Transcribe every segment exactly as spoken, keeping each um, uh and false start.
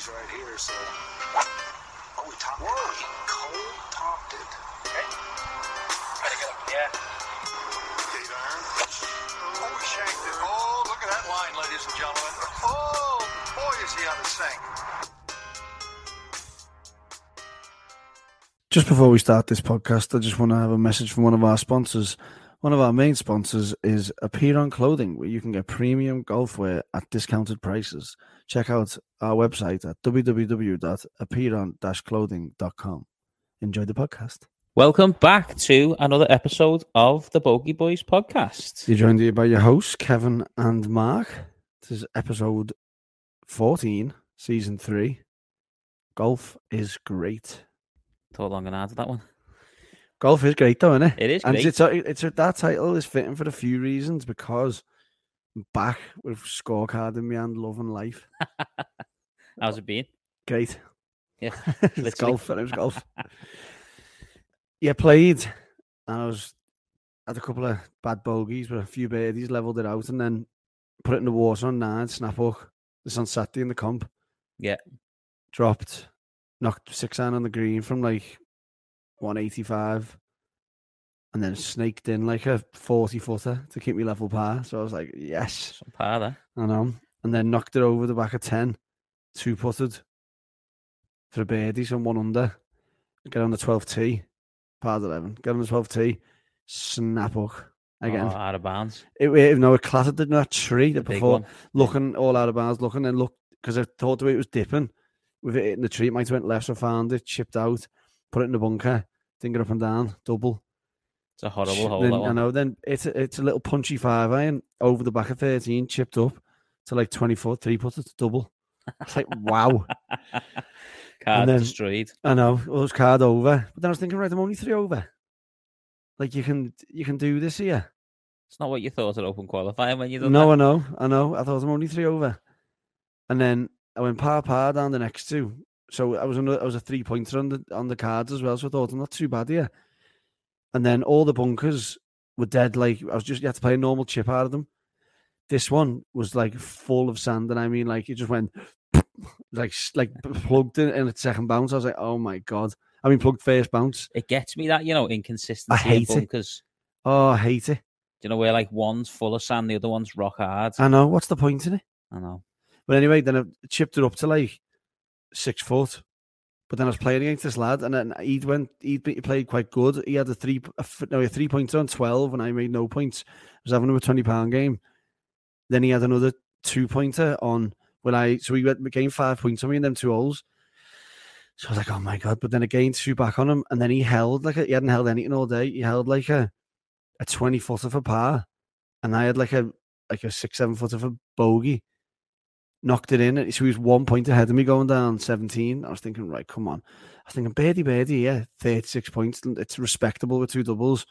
these right here, so... Oh, we topped Whoa. it. He cold topped it. Okay. Try to get up. Yeah. Eight iron. Oh, we shanked it. Oh, look at that line, ladies and gentlemen. Oh, boy, is he on the sink. Just before we start this podcast, I just want to have a message from one of our sponsors. One of our main sponsors is Apeiron Clothing, where you can get premium golf wear at discounted prices. Check out our website at w w w dot apeiron dash clothing dot com. Enjoy the podcast. Welcome back to another episode of the Bogey Boys podcast. You're joined here by your hosts, Kevin and Mark. This is episode fourteen, season three. Golf is great. Thought long and hard to that one. Golf is great, though, isn't it? It is and great. It's, it's, it's, that title is fitting for a few reasons, because I'm back with scorecard in my hand, loving life. How's it been? Great. Yeah, it's golf. And it was golf. Yeah, played. And I was had a couple of bad bogeys, but a few birdies, leveled it out, and then put it in the water on nine, snap hook. This on Saturday in the comp. Yeah. Dropped. Knocked six iron on the green from like one eighty-five, and then snaked in like a forty footer to keep me level par. So I was like, yes. Some par there. I know. And then knocked it over the back of ten, two putted for a birdie, so one under. Get on the twelfth tee, par eleven. Get on the twelfth tee, snap hook again. Oh, out of bounds. It, it, no, it clattered in that tree The before, big one. looking all out of bounds, looking and look, because I thought the way it was dipping. With it hitting the tree, it might have went left, so found it, chipped out, put it in the bunker, didn't get up and down, double. It's a horrible hole, Then, that one. I know, then it's a, it's a little punchy five iron over the back of thirteen, chipped up to like twenty foot, three putted, double. It's like, wow. Card then, destroyed. I know, it was card over. But then I was thinking, right, I'm only three over. Like, you can you can do this here. It's not what you thought at Open Qualifying when you done No, that. I know, I know. I thought I'm only three over. And then I went par par down the next two, so I was on a, I was a three pointer on the on the cards as well. So I thought I'm not too bad here. And then all the bunkers were dead. Like I was just you had to play a normal chip out of them. This one was like full of sand, and I mean like it just went like like plugged in in its second bounce. I was like, oh my god! I mean plugged first bounce. It gets me that, you know, inconsistency I hate in bunkers. It. Oh, I hate it. Do you know where like one's full of sand, the other one's rock hard? I know. What's the point in it? I know. But anyway, then I chipped it up to like six foot. But then I was playing against this lad, and then he went. He played quite good. He had a three, a, no, a three pointer on twelve, and I made no points. I was having him a twenty pound game. Then he had another two pointer on when I. So we went gained five points on me in them two holes. So I was like, oh my god! But then again, two back on him, and then he held like a, he hadn't held anything all day. He held like a a twenty footer for par, and I had like a like a six seven footer for bogey. Knocked it in, so he was one point ahead of me going down seventeen. I was thinking, right, come on. I was thinking, birdie, birdie, yeah, thirty-six points. It's respectable with two doubles.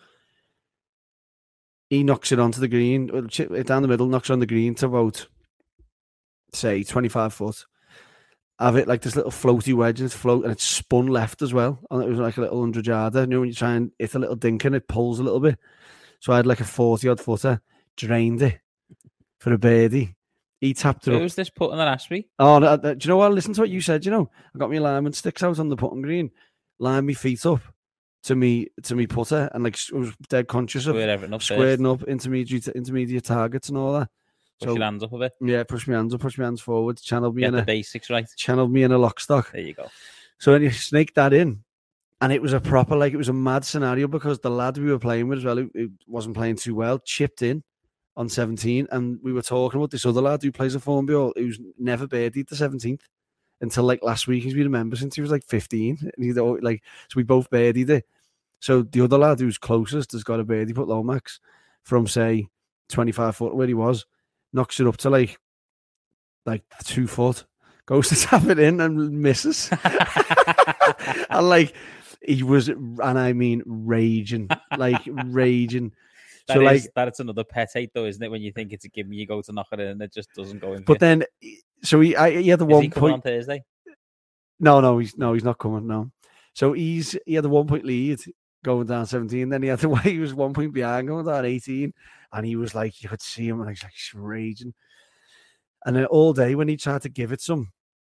He knocks it onto the green, down the middle, knocks it on the green to about, say, twenty-five foot. Have it like this little floaty wedge, and it's float, and it's spun left as well. And it was like a little hundred yarder. You know, when you try and hit a little dink and it pulls a little bit. So I had like a forty odd footer, drained it for a birdie. He tapped it Who up. was this putting that asked me? Oh, no, do you know what? Listen to what you said. You know, I got my alignment sticks out on the putting green, lined my feet up to me to me putter, and like I was dead conscious of Up squaring up intermediate intermediate targets and all that. Push so, your hands up a bit. Yeah, push my hands up, push my hands forward, channeled me Get in the a basics right. Channeled me in a lock stock. There you go. So then you snaked that in, and it was a proper like it was a mad scenario because the lad we were playing with as well, who, who wasn't playing too well, chipped in on seventeen, and we were talking about this other lad who plays a Formula who's never birdied the seventeenth until like last week. He's been a member since he was like fifteen, and he'd like so we both birdied it. So the other lad who's closest has got a birdie put Lomax from say twenty-five foot where he was, knocks it up to like like two foot, goes to tap it in and misses, and like he was, and I mean raging, like raging. That so is, like that's another pet hate though, isn't it? When you think it's a gimme, you go to knock it in and it just doesn't go in. But then, so he, I, he had the is one he coming point on Thursday. No, no, he's no, he's not coming. No, so he's he had a one point lead going down seventeen. Then he had the way he was one point behind going down eighteen, and he was like you could see him and he's like raging. And then all day when he tried to give it some,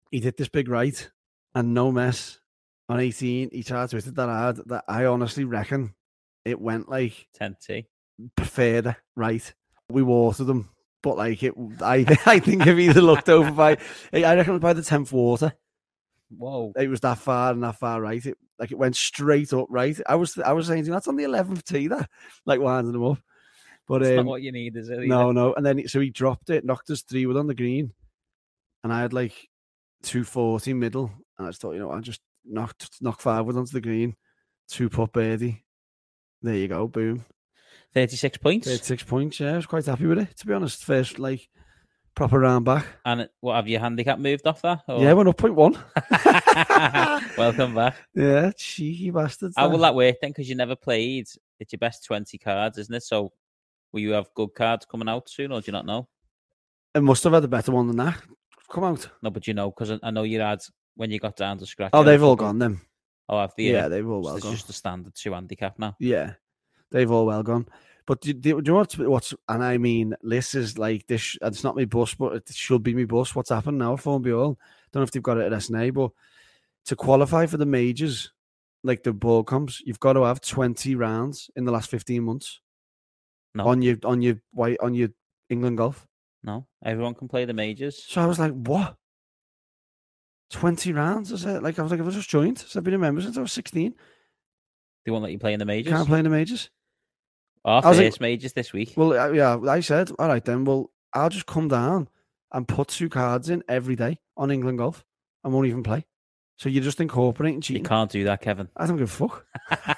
he did this big right and no mess on eighteen. He tried to hit it that hard that I honestly reckon it went like ten T. further right. We watered them, but like it, I I think if he'd looked over by, I reckon it was by the tenth water. Whoa! It was that far and that far right. It like it went straight up right. I was I was saying that's on the eleventh tee there, like winding them up. But That's um, not what you need, is it? no, no. And then so he dropped it, knocked us three wood on the green, and I had like two forty middle, and I just thought, you know, I just knocked knock five wood onto the green, two putt birdie. There you go, boom. thirty-six points. thirty-six points, yeah. I was quite happy with it, to be honest. First, like, proper round back. And what, have your handicap moved off that? Or? Yeah, went up point one. Welcome back. Yeah, cheeky bastards. How will that work then? Because you never played. It's your best twenty cards, isn't it? So will you have good cards coming out soon, or do you not know? It must have had a better one than that. Come out. No, but you know, because I know you had, when you got down to scratch. Oh, they've all gone then. Oh, have they? Yeah, they've all well it's gone. It's just a standard two handicap now. Yeah, they've all well gone. But do, do, do you know what's, what's, and I mean, this is like, this, it's not my bus, but it should be my bus. What's happened now at Formby Hall? Don't know if they've got it at S N A, but to qualify for the majors, like the ball comps, you've got to have twenty rounds in the last fifteen months. No. On your, on your, white, on your England golf. No, everyone can play the majors. So I was like, what? twenty rounds? I said, like, I was like, I've just joined. So I've been a member since I was sixteen. They won't let you play in the majors? Can't play in the majors. Our I was first like, majors this week. Well, uh, yeah, I said, all right then, well, I'll just come down and put two cards in every day on England golf. I won't even play. So you're just incorporating cheating. You can't do that, Kevin. I don't give a fuck.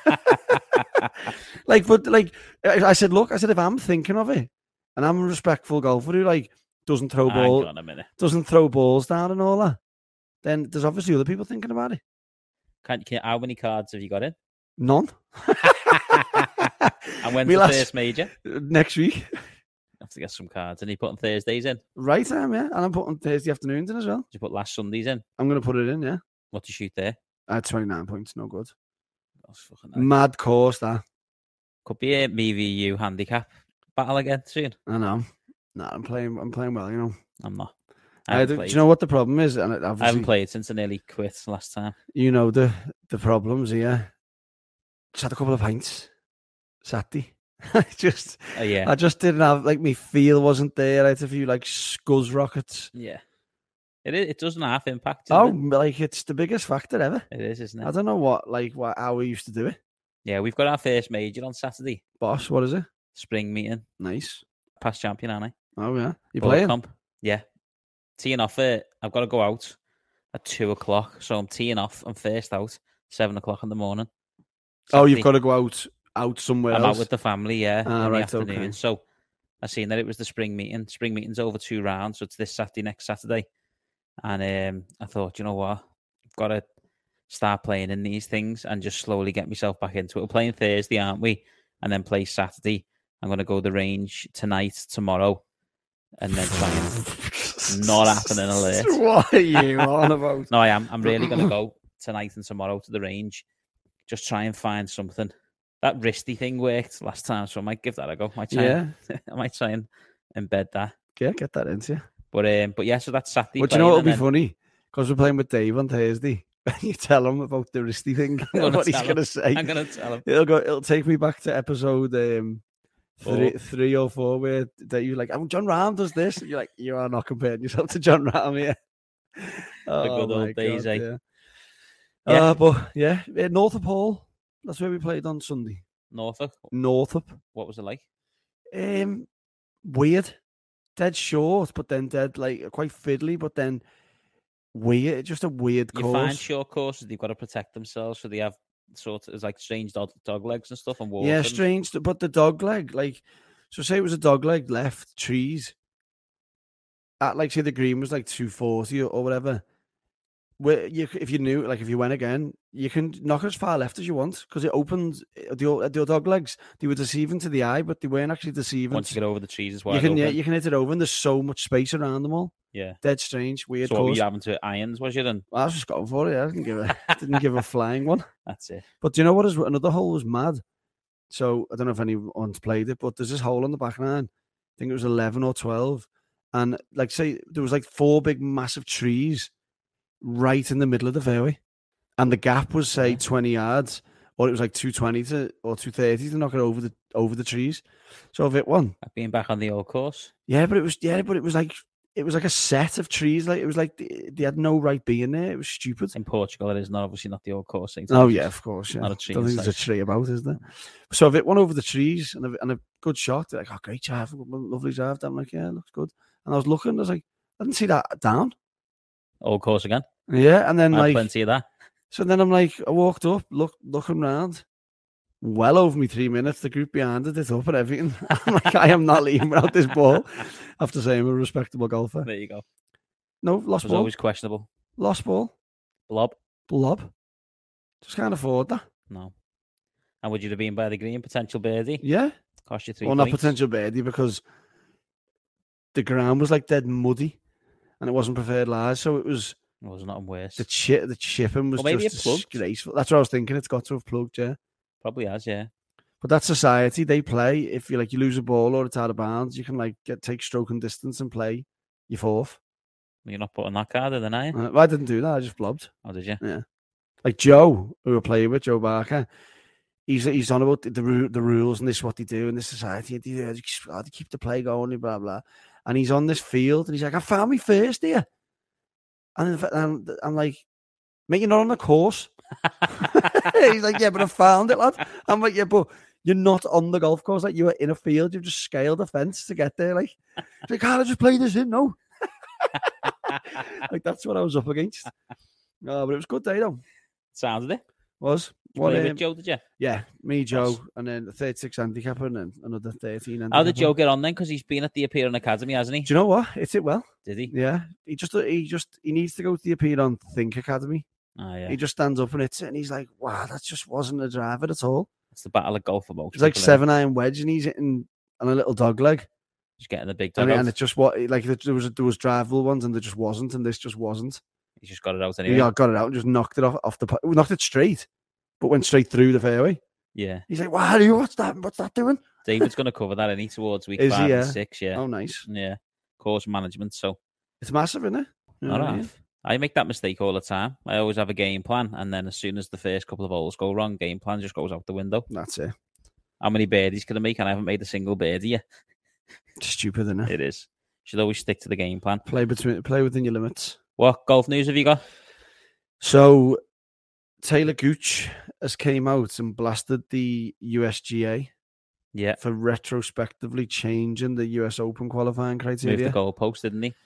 Like, but like, I I said, look, I said, if I'm thinking of it and I'm a respectful golfer who like doesn't throw Hang balls, on a minute. doesn't throw balls down and all that, then there's obviously other people thinking about it. Can, can, how many cards have you got in? None. And when's Me the last- first major? Next week. Have to get some cards. And you putting Thursdays in? Right time, yeah. And I'm putting Thursday afternoons in as well. Did you put last Sundays in? I'm going to put it in, yeah. What do you shoot there? I had twenty-nine points, no good. That's fucking nice. Mad course, that. Could be a me v you handicap battle again soon. I know. No, I'm playing. I'm playing well. You know. I'm not. I I haven't do, do played. you know what the problem is? And it I obviously, haven't played since I nearly quit last time. you know the the problems here. Just had a couple of pints Saturday. I just, Oh yeah, I just didn't have like my feel wasn't there. I had a few like scuzz rockets. yeah. It is, it doesn't have impact. Oh, It? like it's the biggest factor ever. it is, isn't I it? don't know what like what how we used to do it. Yeah, we've got our first major on Saturday. Boss, what is it? Spring meeting. Nice. Past champion, aren't I? Oh yeah, you Ball playing? Comp. Yeah. Teeing off it. I've got to go out at two o'clock, so I'm teeing off. I'm first out seven o'clock in the morning. Oh, you've Saturday. got to go out out somewhere I'm else. out with the family, yeah, Ah, in right, the afternoon. okay. So I seen that it was the spring meeting. Spring meeting's over two rounds, so it's this Saturday, next Saturday. And um, I thought, you know what, I've got to start playing in these things and just slowly get myself back into it. We're playing Thursday, aren't we? And then play Saturday. I'm going to go the range tonight, tomorrow, and then try and not happen in alert. What are you on about? No, I am. I'm really going to go tonight and tomorrow to the range. Just try and find something. That wristy thing worked last time, so I might give that a go. Might try Yeah, and, I might try and embed that. yeah, get that into you. But um, but yeah, so that's Saturday. But you know what'll playing, be and funny? Because we're playing with Dave on Thursday. You tell him about the wristy thing. gonna What he's tell him. gonna say? then I'm going to tell him. It'll go. It'll take me back to episode um, three, Four. three or four, where that you're like, "Oh, John Rahm does this." And you're like, "You are not comparing yourself to John Rahm here." Oh, good old my days, God, eh? Yeah. Yeah. Uh, but yeah, uh, Northup Hall. That's where we played on Sunday. Norfolk, Northup. what was it like? Um, weird, dead short, but then dead like quite fiddly, but then weird. Just a weird You course. find short courses, they've got to protect themselves, so they have sort of it's like strange dog, dog legs and stuff and walls. Yeah, and- strange. But the dog leg, like, so say it was a dog leg left trees. At like say the green was like two forty or, or whatever. Where you, if you knew, like if you went again, you can knock as far left as you want because it opened the o- the dog legs. They were deceiving to the eye, but they weren't actually deceiving. Once you get over the trees as well. you can yeah, you can hit it over, and there's so much space around them all. yeah. Dead strange, weird So what were course. you having to irons, was you then? Well, I was just going for it. I didn't give a didn't give a flying one. That's it. But do you know what is another hole was mad? So I don't know if anyone's played it, but there's this hole on the back nine. I think it was eleven or twelve, and like say there was like four big massive trees right in the middle of the fairway, and the gap was say Yeah. twenty yards, or it was like two twenty to or two thirty to knock it over the over the trees. So I've hit one. Like being back on the old course. Yeah, but it was yeah, but it was like it was like a set of trees. Like it was like they, they had no right being there. It was stupid. In Portugal, it is not obviously not the old course. Saint Oh George's. yeah, of course. Yeah, Not a tree don't in think there's a sight. tree about, is there? So I've hit one over the trees and a, and a good shot. They're like, oh, great drive, lovely drive. I'm like, yeah, looks good. And I was looking, I was like, I didn't see that down. Old course again. Yeah, and then I had like, plenty of that. so then I'm like, I walked up, look, looking round. Well over me three minutes, the group behind it is up and everything. I'm like, I am not leaving without this ball. After saying I'm a respectable golfer. There you go. No, It lost was ball. always questionable. Lost ball. Blob? Blob. Just can't afford that. No. And would you have been by the green? Potential birdie? Yeah. Cost you three Well, points? not potential birdie because the ground was like dead muddy and it wasn't preferred lies. So it was It was nothing worse. the chip, the chipping was Or maybe just it plugged. disgraceful. That's what I was thinking. It's got to have plugged, yeah. Probably has, yeah. But that's society. They play. If you like, you lose a ball or it's out of bounds, you can like get take stroke and distance and play your fourth. You're not putting that card in the nine? Uh, I didn't do that. I just blobbed. Oh, did you? Like Joe, who we're playing with, Joe Barker. He's he's on about the the, ru- the rules and this is what they do in this society. They, they, they keep the play going, blah blah. And he's on this field and he's like, I found me first here. And then I'm, I'm like, mate, you're not on the course. He's like, yeah, but I found it, lad. I'm like, yeah, but you're not on the golf course. Like, you were in a field. You've just scaled a fence to get there. Like, he's like, can't I just play this in? No. Like, that's what I was up against. No, but it was a good day, though. Sounded it. Was. Did you What, play um, with Joe, did you? yeah, me, Joe, Nice. and then a thirty-six handicapper and then another thirteen handicapper. How did Joe get on then? Because he's been at the Appearing Academy, hasn't he? Do you know what? It's it well. Did he? Yeah. He just, he just, he needs to go to the Appear on Think Academy. Oh, yeah. He just stands up and hits it and he's like, wow, that just wasn't a driver at all. It's the battle of golf for most It's like people, innit? seven iron wedge and he's hitting on a little dog leg. Just getting the big And, dugout. and it just what like there was there was drivable ones and there just wasn't, and this just wasn't. He's just got it out He anyway. got got it out and just knocked it off off the pu- knocked it straight, but went straight through the fairway. Yeah. He's like, "Wow, you what's that? What's that doing?" David's going to cover that, any towards week Is he, five yeah? and six, yeah. Oh, nice. Yeah. Course management, so. It's massive, isn't it? You know All what I mean? right. I make that mistake all the time. I always have a game plan, and then as soon as the first couple of holes go wrong, game plan just goes out the window. That's it. How many birdies can I make? And I haven't made a single birdie yet. Stupid, isn't it? It is. Should always stick to the game plan. Play between play within your limits. What golf news have you got? So Taylor Gooch has came out and blasted the U S G A Yeah. for retrospectively changing the U S Open qualifying Moved criteria. the goalpost, didn't he?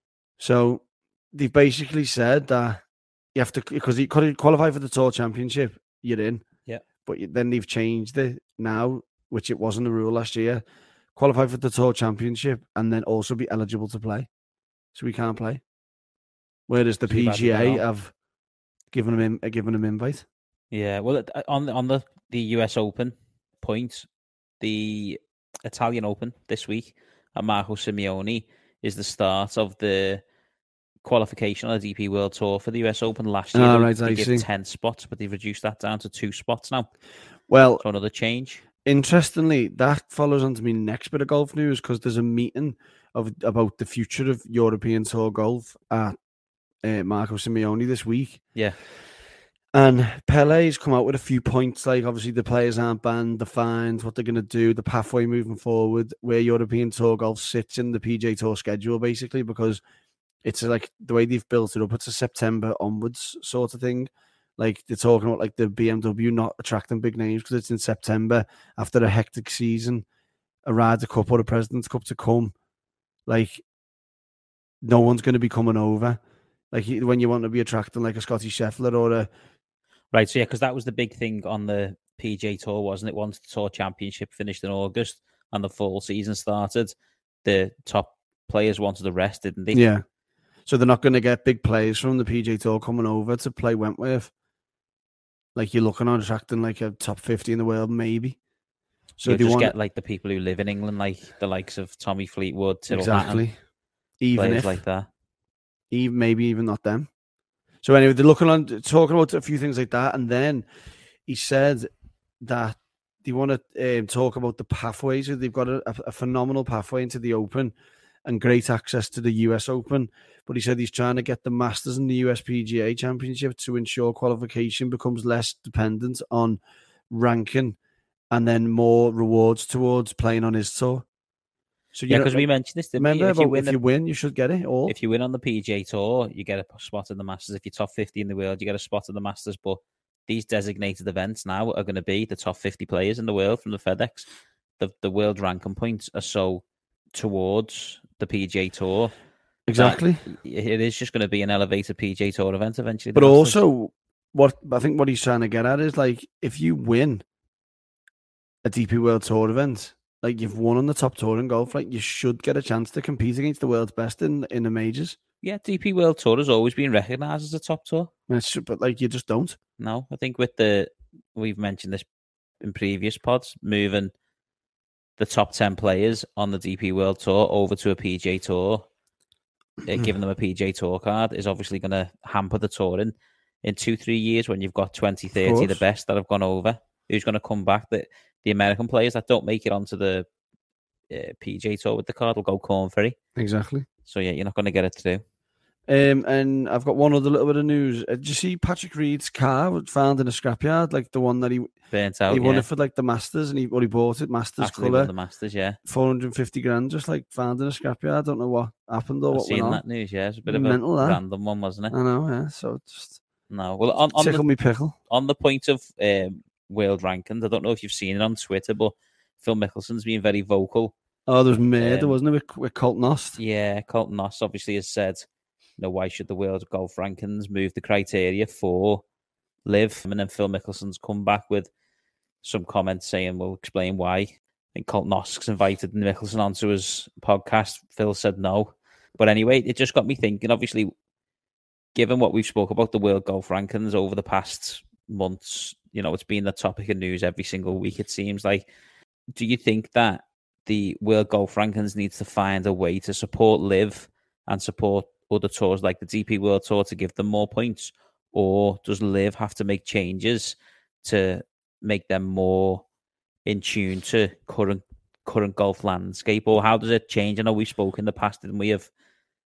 So they've basically said that you have to, because you could qualify for the Tour Championship, you're in. Yeah. But you, then they've changed it now, which it wasn't a rule last year. Qualify for the Tour Championship and then also be eligible to play. So we can't play. Whereas the So you've had to P G A go. have given them in, uh, given them invite. Yeah. Well, it- on the, on the, the U S Open point, the Italian Open this week at Marco Simeone is the start of the qualification on the D P World Tour for the U S Open. Last year, Ah, they, right, they I gave see. ten spots, but they've reduced that down to two spots now. Well, So another change. interestingly, that follows on to me next bit of golf news because there's a meeting of about the future of European Tour golf at uh, Marco Simeone this week. Yeah. And Pele's come out with a few points, like obviously the players aren't banned, the fines, what they're going to do, the pathway moving forward, where European Tour golf sits in the P G A Tour schedule, basically, because it's like the way they've built it up, it's a September onwards sort of thing. Like they're talking about like the B M W not attracting big names because it's in September after a hectic season, a Ryder Cup or a President's Cup to come. Like no one's going to be coming over. Like when you want to be attracting like a Scotty Scheffler or a Right. So, yeah, because that was the big thing on the P G A Tour, wasn't it? Once the Tour Championship finished in August and the fall season started, the top players wanted to rest, didn't they? yeah. So they're not going to get big players from the P G A Tour coming over to play Wentworth. Like you're looking on attracting like a top fifty in the world, maybe. So So you they just want get like the people who live in England, like the likes of Tommy Fleetwood, Tyrrell exactly, Hatton, even players if like that. even maybe even not them. So anyway, they're looking on talking about a few things like that, and then he said that they want to um, talk about the pathways. They've got a, a phenomenal pathway into the Open, and great access to the U S Open. But he said he's trying to get the Masters and the U S P G A Championship to ensure qualification becomes less dependent on ranking and then more rewards towards playing on his tour. So yeah, because we mentioned this. Remember, we? if, you win, if the, you win, you should get it all. If you win on the P G A Tour, you get a spot in the Masters. If you're top fifty in the world, you get a spot in the Masters. But these designated events now are going to be the top fifty players in the world from the FedEx. The the world ranking points are so towards the P G A Tour. Exactly. It is just going to be an elevated P G A Tour event eventually. But Masters. Also, what I think what he's trying to get at is like if you win a D P World Tour event. Like you've won on the top tour in golf, like you should get a chance to compete against the world's best in in the majors. Yeah, D P World Tour has always been recognised as a top tour. But like you just don't. No, I think with the we've mentioned this in previous pods, moving the top ten players on the D P World Tour over to a P G A Tour, uh, giving them a P G A Tour card is obviously going to hamper the tour in in two three years when you've got twenty, thirty the best that have gone over. Who's going to come back? That the American players that don't make it onto the uh, P G A Tour with the card will go Corn Ferry. Exactly. So, yeah, you're not going to get it through. Um, and I've got one other little bit of news. Uh, did you see Patrick Reed's car was found in a scrapyard? Like the one that he burnt out. He won yeah. it for like the Masters, and he well, he bought it Masters After colour. The Masters, yeah, four hundred fifty grand, just like found in a scrapyard. I don't know what happened or I've what seen went that on. news. Yeah, it's a bit of Mental, a that. random one, wasn't it? I know. Yeah. So just no. Well, on, on tickle the, me pickle. On the point of um, world rankings, I don't know if you've seen it on Twitter, but Phil Mickelson's been very vocal. Oh, there was murder, um, wasn't it, with, with Colton Nost? Yeah, Colton Nost obviously has said, you know, why should the world golf rankings move the criteria for live? And then Phil Mickelson's come back with some comments saying, we'll explain why. I think Colton Nost's invited Mickelson onto his podcast. Phil said no. But anyway, it just got me thinking, obviously, given what we've spoke about the world golf rankings over the past months, you know, it's been the topic of news every single week, it seems like. Do you think that the world golf rankings needs to find a way to support live and support other tours like the D P World Tour to give them more points? Or does live have to make changes to make them more in tune to current current golf landscape? Or how does it change? I know we spoke in the past, didn't we, of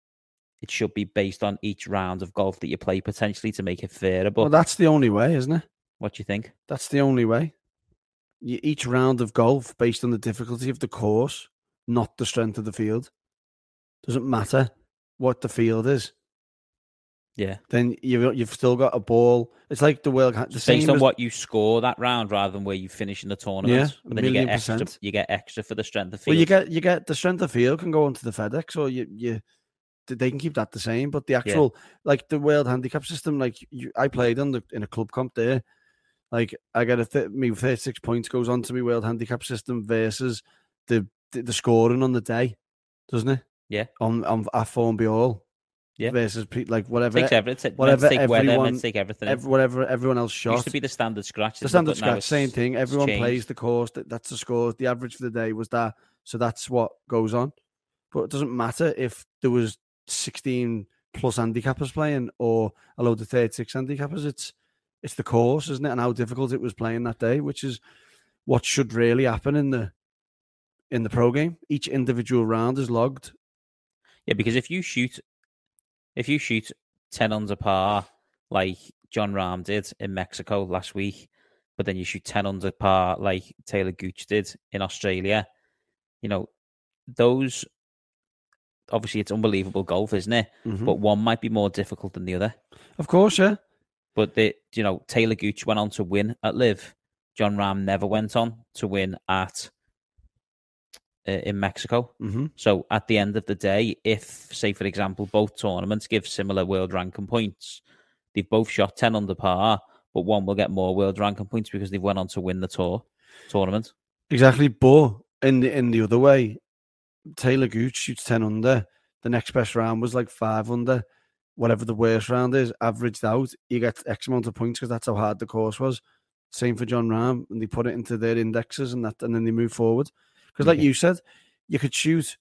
it should be based on each round of golf that you play potentially to make it fairer. But well, that's the only way, isn't it? What do you think? That's the only way. You, each round of golf based on the difficulty of the course, not the strength of the field. Doesn't matter what the field is. Yeah. Then you've you've still got a ball. It's like the world. The it's same based on as, what you score that round rather than where you finish in the tournament. Yeah, but then you get extra. percent. You get extra for the strength of field. Well, you get you get the strength of field can go onto the FedEx, or you you they can keep that the same. But the actual yeah. like the world handicap system, like you, I played on the in a club comp there. Like I get a th- me thirty-six points goes on to my world handicap system versus the, the the scoring on the day, doesn't it? Yeah. On on at Form Be All. Yeah. Versus like whatever. Takes everything. Whatever take everyone. Weather, take everything. Every, whatever everyone else shot. It used to be the standard scratch. The standard scratch, same thing. Everyone changed. plays the course. That, that's the score. The average for the day was that. So that's what goes on. But it doesn't matter if there was sixteen plus handicappers playing or a load of thirty-six handicappers. It's it's the course, isn't it? And how difficult it was playing that day, which is what should really happen in the in the pro game. Each individual round is logged. Yeah, because if you shoot if you shoot ten under par like John Rahm did in Mexico last week, but then you shoot ten under par like Taylor Gooch did in Australia, you know, those obviously it's unbelievable golf, isn't it? Mm-hmm. But one might be more difficult than the other. Of course, yeah. But the you know Taylor Gooch went on to win at Live. John Rahm never went on to win at uh, in Mexico. Mm-hmm. So at the end of the day, if say for example both tournaments give similar world ranking points, they've both shot ten under par, but one will get more world ranking points because they've went on to win the tour tournament. Exactly, but in the in the other way, Taylor Gooch shoots ten under. The next best round was like five under. Whatever the worst round is, averaged out, you get X amount of points because that's how hard the course was. Same for John Rahm, and they put it into their indexes and that, and then they move forward. Because, like yeah. you said, you could shoot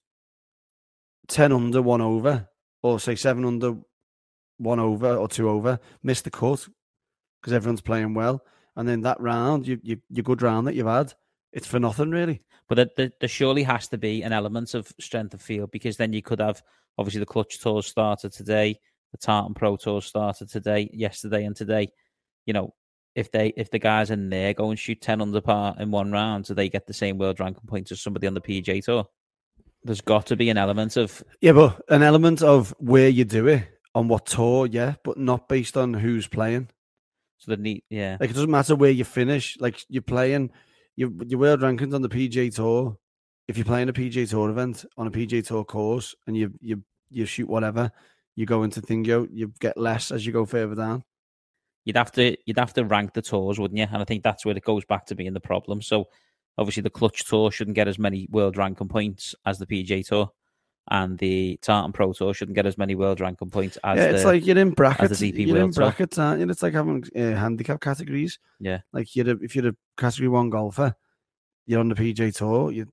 ten under, one over, or say seven under, one over, or two over, miss the cut because everyone's playing well, and then that round, you, you your good round that you've had, it's for nothing really. But there, there, there surely has to be an element of strength of field, because then you could have, obviously, the Clutch Tours started today, the Tartan Pro Tours started today, yesterday and today. You know, if they if the guys in there go and shoot ten under par in one round, so they get the same world ranking points as somebody on the P G A Tour. There's got to be an element of... Yeah, but an element of where you do it, on what tour, yeah, but not based on who's playing. So the neat, yeah. Like, it doesn't matter where you finish. Like, you're playing, your, your world rankings on the P G A Tour, if you're playing a P G A Tour event on a P G A Tour course and you you you shoot whatever, you go into Thingo, you get less as you go further down. You'd have to you'd have to rank the tours, wouldn't you? And I think that's where it goes back to being the problem. So obviously the Clutch Tour shouldn't get as many world ranking points as the P G A Tour, and the Tartan Pro Tour shouldn't get as many world ranking points as yeah, it's the, like you're in brackets. the D P you're World in brackets, aren't you? It's like having uh, handicap categories. Yeah, like you're a, if you're a category one golfer, you're on the P G A Tour. You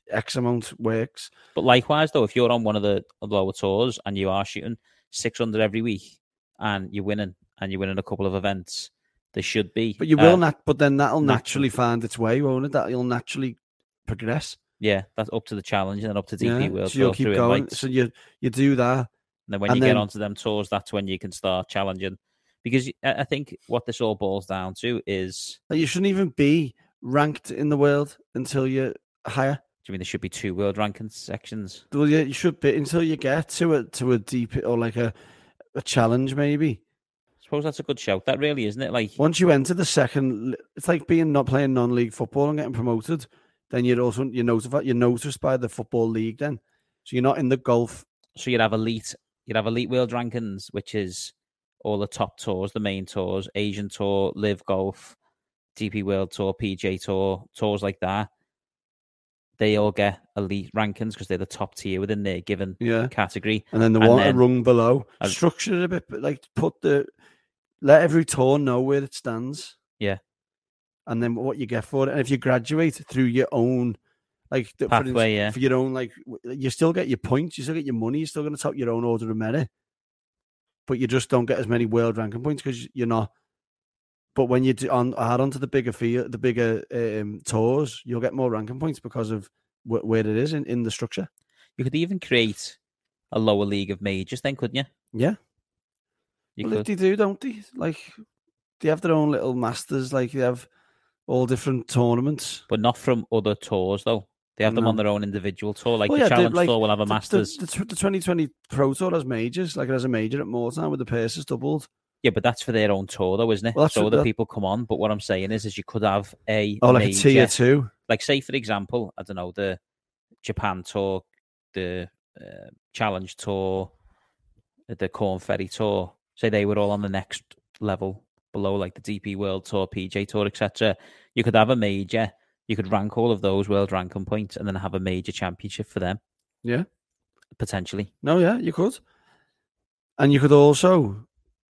X amount works. But likewise, though, if you're on one of the lower tours and you are shooting six hundred every week and you're winning and you're winning a couple of events, there should be. But you will uh, not. But then that'll natural. naturally find its way, won't it? That you'll naturally progress. Yeah, that's up to the challenge and then up to D P Yeah, World so you'll Tour keep through going. invites. So you you do that. And then when and you then, get onto them tours, that's when you can start challenging. Because I think what this all boils down to is... you shouldn't even be ranked in the world until you're higher. Do you mean there should be two world ranking sections? Well, yeah, you should be until you get to a to a deep or like a a challenge maybe. I suppose that's a good shout. That really, isn't it? Like once you enter the second, it's like being not playing non-league football and getting promoted. Then you're also you're notified. You're noticed by the football league. Then, so you're not in the golf. So you'd have elite. You'd have elite world rankings, which is all the top tours, the main tours, Asian Tour, Live Golf, D P World Tour, P G A Tour, tours like that. They all get elite rankings because they're the top tier within their given yeah. category. And then the and one then, a rung below, uh, structure it a bit, but like put the let every tour know where it stands. Yeah. And then what you get for it. And if you graduate through your own, like the, pathway, for, yeah. for your own, like you still get your points, you still get your money, you're still going to top your own order of merit, but you just don't get as many world ranking points because you're not. But when you do on add on to the bigger field, the bigger um, tours, you'll get more ranking points because of wh- where it is in, in the structure. You could even create a lower league of majors, then, couldn't you? Yeah. You well, could. they do, don't they? Like they have their own little masters. Like they have all different tournaments, but not from other tours, though. They have them no. on their own individual tour. Like well, the yeah, Challenge like, Tour will have a the, Masters. The, the, the twenty twenty Pro Tour has majors. Like it has a major at Moortown with the purses doubled. Yeah, but that's for their own tour, though, isn't it? Well, so other that... people come on. But what I'm saying is, is you could have a oh, like major, a tier two. Like, say, for example, I don't know, the Japan Tour, the uh, Challenge Tour, the Corn Ferry Tour. Say they were all on the next level below, like the D P World Tour, P G A Tour, et cetera. You could have a major. You could rank all of those world ranking points and then have a major championship for them. Yeah, potentially. No, yeah, you could, and you could also.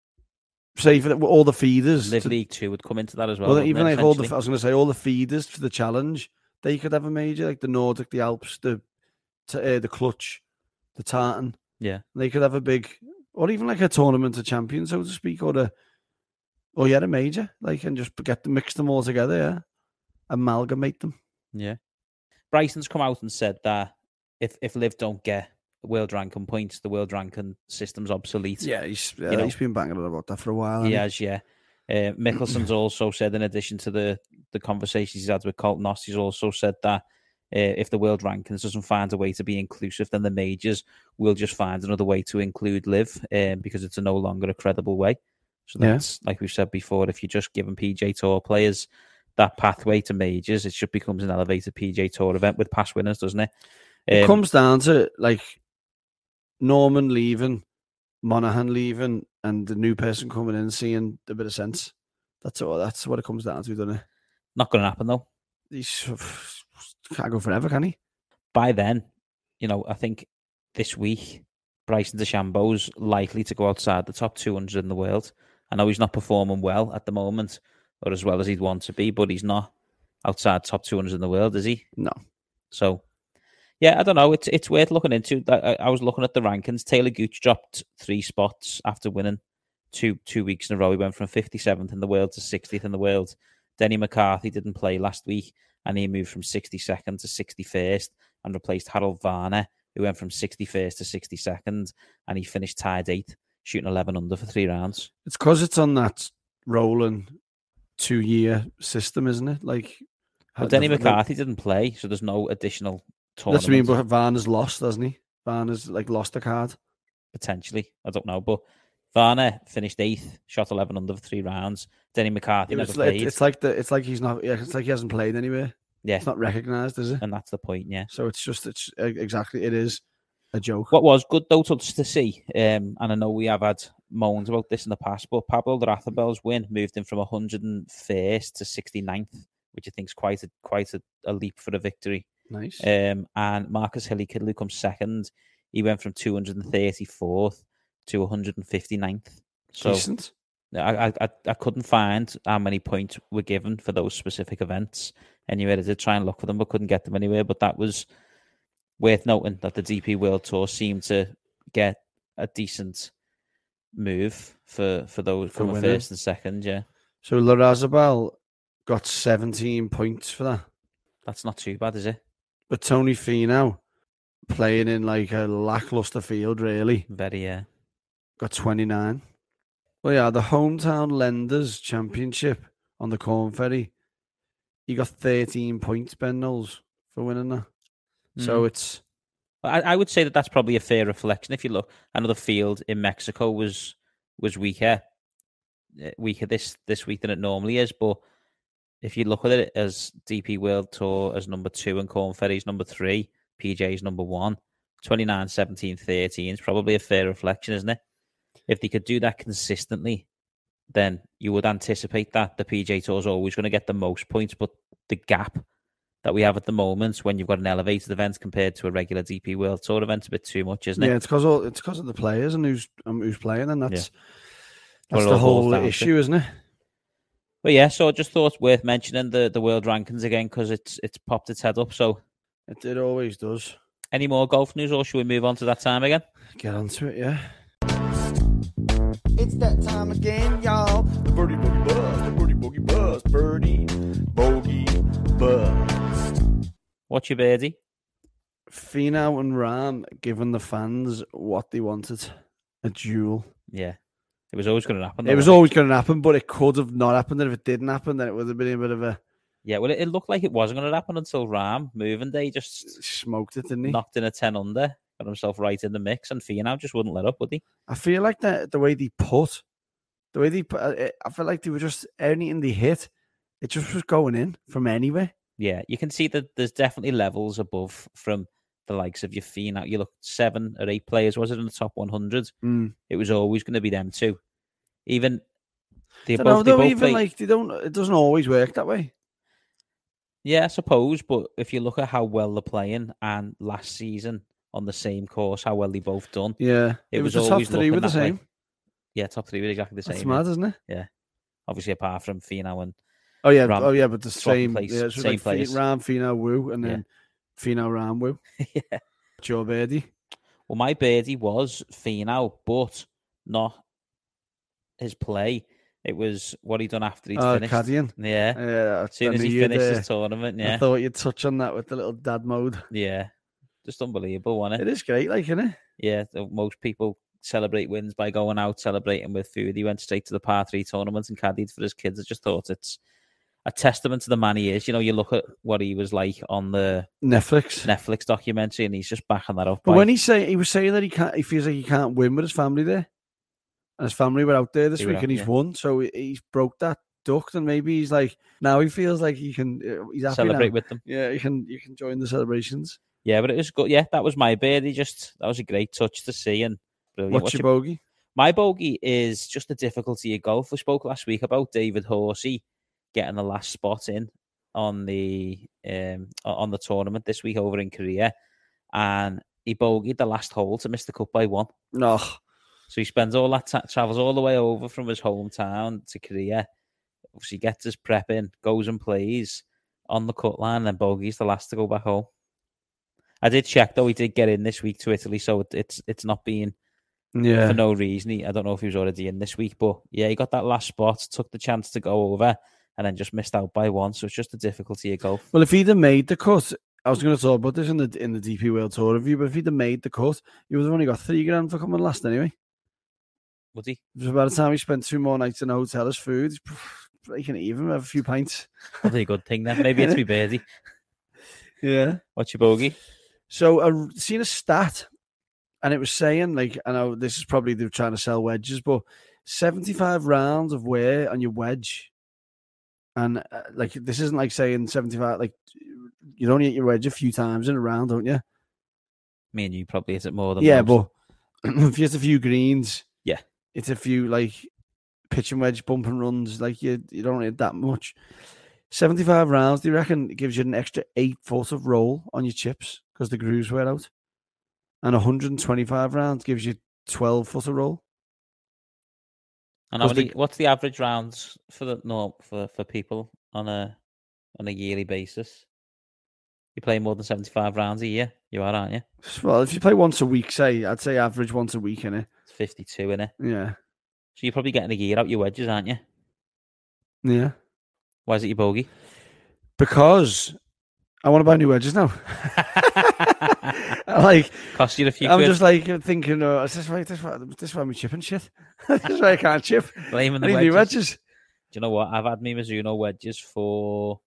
Say for the, all the feeders, Live to, League Two would come into that as well. Well, even it, like all the, I was going to say all the feeders for the challenge, they could have a major, like the Nordic, the Alps, the uh, the Clutch, the Tartan. Yeah, they could have a big, or even like a tournament of champions, so to speak, or a, or yeah, a major, like and just get them, mix them all together, yeah, amalgamate them. Yeah, Bryson's come out and said that if if Liv don't get world ranking points, the world ranking system's obsolete. Yeah, he's uh, you know, he's been banging on about that for a while. He he has, yeah. Uh, Mickelson's also said, in addition to the the conversations he's had with Colton Noss, he's also said that uh, if the world rankings doesn't find a way to be inclusive, then the majors will just find another way to include Liv, um, because it's a no longer a credible way. So that's, yeah. like we've said before, if you're just giving P G A Tour players that pathway to majors, it should become an elevated P G A Tour event with past winners, doesn't it? Um, it comes down to like Norman leaving, Monaghan leaving, and the new person coming in seeing a bit of sense. That's all. That's what it comes down to, doesn't it? Not going to happen though. He can't go forever, can he? By then, you know, I think this week Bryson DeChambeau's likely to go outside the top two hundred in the world. I know he's not performing well at the moment, or as well as he'd want to be, but he's not outside top two hundred in the world, is he? No. So. Yeah, I don't know. It's it's worth looking into. I, I was looking at the rankings. Taylor Gooch dropped three spots after winning two two weeks in a row. He went from fifty-seventh in the world to sixtieth in the world. Denny McCarthy didn't play last week, and he moved from sixty-second to sixty-first and replaced Harold Varner, who went from sixty-first to sixty-second, and he finished tied eighth, shooting eleven under for three rounds. It's because it's on that rolling two-year system, isn't it? Like, But Denny McCarthy didn't play, so there's no additional tournament. That's what I mean, but Varner's lost, hasn't he? Varner's like lost a card. Potentially, I don't know, but Varner finished eighth, shot eleven under for three rounds. Denny McCarthy never It's, played. it's like the, it's like he's not. Yeah, it's like he hasn't played anywhere. Yeah, it's not recognised, is it? And that's the point. Yeah. So it's just it's exactly it is a joke. What was good though to, to see, um, and I know we have had moans about this in the past, but Pablo Larrazabel's win moved him from one hundred first to sixty-ninth, which I think is quite a quite a, a leap for a victory. Nice. Um, and Marcus Hilly-Kiddle comes second. He went from two hundred thirty-fourth to one hundred fifty-ninth. So decent. I, I I couldn't find how many points were given for those specific events anywhere. I did try and look for them, but couldn't get them anywhere. But that was worth noting that the D P World Tour seemed to get a decent move for, for those for from first and second, yeah. So Larrazabel got seventeen points for that. That's not too bad, is it? But Tony Finau, playing in like a lackluster field, really. Very, yeah. Got twenty-nine. Well, yeah, the Hometown Lenders Championship on the Corn Ferry. He got thirteen points, Ben Knowles, for winning that. Mm. So it's... I, I would say that that's probably a fair reflection. If you look, another field in Mexico was was weaker, weaker this, this week than it normally is. But if you look at it as D P World Tour as number two and Corn Ferry's number three, P J's number one, twenty-nine, seventeen, thirteen is probably a fair reflection, isn't it? If they could do that consistently, then you would anticipate that the P G A Tour is always going to get the most points. But the gap that we have at the moment, when you've got an elevated event compared to a regular D P World Tour event, a bit too much, isn't it? Yeah, it's because all it's because of the players and who's um, who's playing, and that's yeah. that's the whole issue, to. isn't it? But yeah, so I just thought it's worth mentioning the, the world rankings again because it's it's popped its head up. So it, it always does. Any more golf news, or should we move on to that time again? Get onto it, yeah. It's that time again, y'all. The birdie boogie bust, the birdie boogie bust, birdie bogey bust. What's your birdie? Finau and Rahm giving the fans what they wanted, a duel. Yeah, it was always going to happen. It was always going to happen, but it could have not happened. And if it didn't happen, then it would have been a bit of a... Yeah, well, it, it looked like it wasn't going to happen until Rahm, moving day, just smoked it, didn't he? Knocked in a ten under, got himself right in the mix, and Finau just wouldn't let up, would he? I feel like the the way they put, the way they put, I feel like they were just, anything they hit, it just was going in from anywhere. Yeah, you can see that there's definitely levels above from the likes of your Finau. You look, seven or eight players, was it, in the top one hundred? Mm. It was always going to be them two. Even, they both, know, they both even play... like, they don't, it doesn't always work that way. Yeah, I suppose, but if you look at how well they're playing and last season on the same course, how well they both done. Yeah, it, it was, was the always top three were the same. Way. Yeah, top three were exactly the That's same. That's mad, yeah. isn't it? Yeah, obviously apart from Finau and oh yeah, Rahm, oh yeah, but the same, place, yeah, so same like place. Rahm, Finau, Wu, and then yeah. Finau, Rahm, Wu. Yeah. What's your birdie? Well, my birdie was Finau, but not his play. It was what he done after he'd oh, finished. Caddying. Yeah. Yeah. As soon as he finished his tournament, yeah. I thought you'd touch on that with the little dad mode. Yeah. Just unbelievable, wasn't it? It is great, like, isn't it? Yeah. Most people celebrate wins by going out, celebrating with food. He went straight to the par three tournament and caddied for his kids. I just thought it's a testament to the man he is. You know, you look at what he was like on the Netflix Netflix documentary, and he's just backing that up. But by... when he say he was saying that he can't, he feels like he can't win with his family there. And his family were out there this He week, were, and he's yeah. won. So he's broke that duck, and maybe he's like now he feels like he can. He's happy celebrate now. with them. Yeah, you can. You can join the celebrations. Yeah, but it was good. Yeah, that was my birdie. Just that was a great touch to see. And brilliant. What's, What's your, your bogey? My bogey is just the difficulty of golf. We spoke last week about David Horsey getting the last spot in on the um on the tournament this week over in Korea, and he bogeyed the last hole to miss the cut by one. No. So he spends all that t- travels all the way over from his hometown to Korea. Obviously, gets his prep in, goes and plays on the cut line, and then bogeys the last to go back home. I did check though; he did get in this week to Italy, so it, it's it's not being yeah for no reason. He, I don't know if he was already in this week, but yeah, he got that last spot, took the chance to go over, and then just missed out by one. So it's just the difficulty of golf. Well, if he'd have made the cut, I was going to talk about this in the in the D P World Tour review, but if he'd have made the cut, he would have only got three grand for coming last anyway. Would he? So by the time he spent two more nights in a hotel as food, he can even have a few pints. Probably a good thing then. Maybe it's me birdie. Yeah. What's your bogey? So I seen a stat, and it was saying, like, I know this is probably they're trying to sell wedges, but seventy-five rounds of wear on your wedge. And uh, like, this isn't like saying seventy-five, like, you only hit your wedge a few times in a round, don't you? Me and you probably hit it more than Yeah, most. but if you hit a few greens, yeah, it's a few, like, pitch and wedge bump and runs, like, you, you don't hit that much. seventy-five rounds, do you reckon it gives you an extra eight foot of roll on your chips because the grooves wear out? And one hundred twenty-five rounds gives you twelve foot of roll. And how many, the, what's the average rounds for the no for, for people on a on a yearly basis? You play more than seventy-five rounds a year, you are, aren't you? Well, if you play once a week, say I'd say average once a week, innit? It's fifty-two, innit? Yeah. So you're probably getting a year out your wedges, aren't you? Yeah. Why is it your bogey? Because I want to buy new wedges now. Like, cost you a few I'm quid. just like thinking, oh, is this why this why this why I'm chipping shit? This is why I can't chip. Blaming the I need wedges. new wedges. Do you know what? I've had me Mizuno wedges for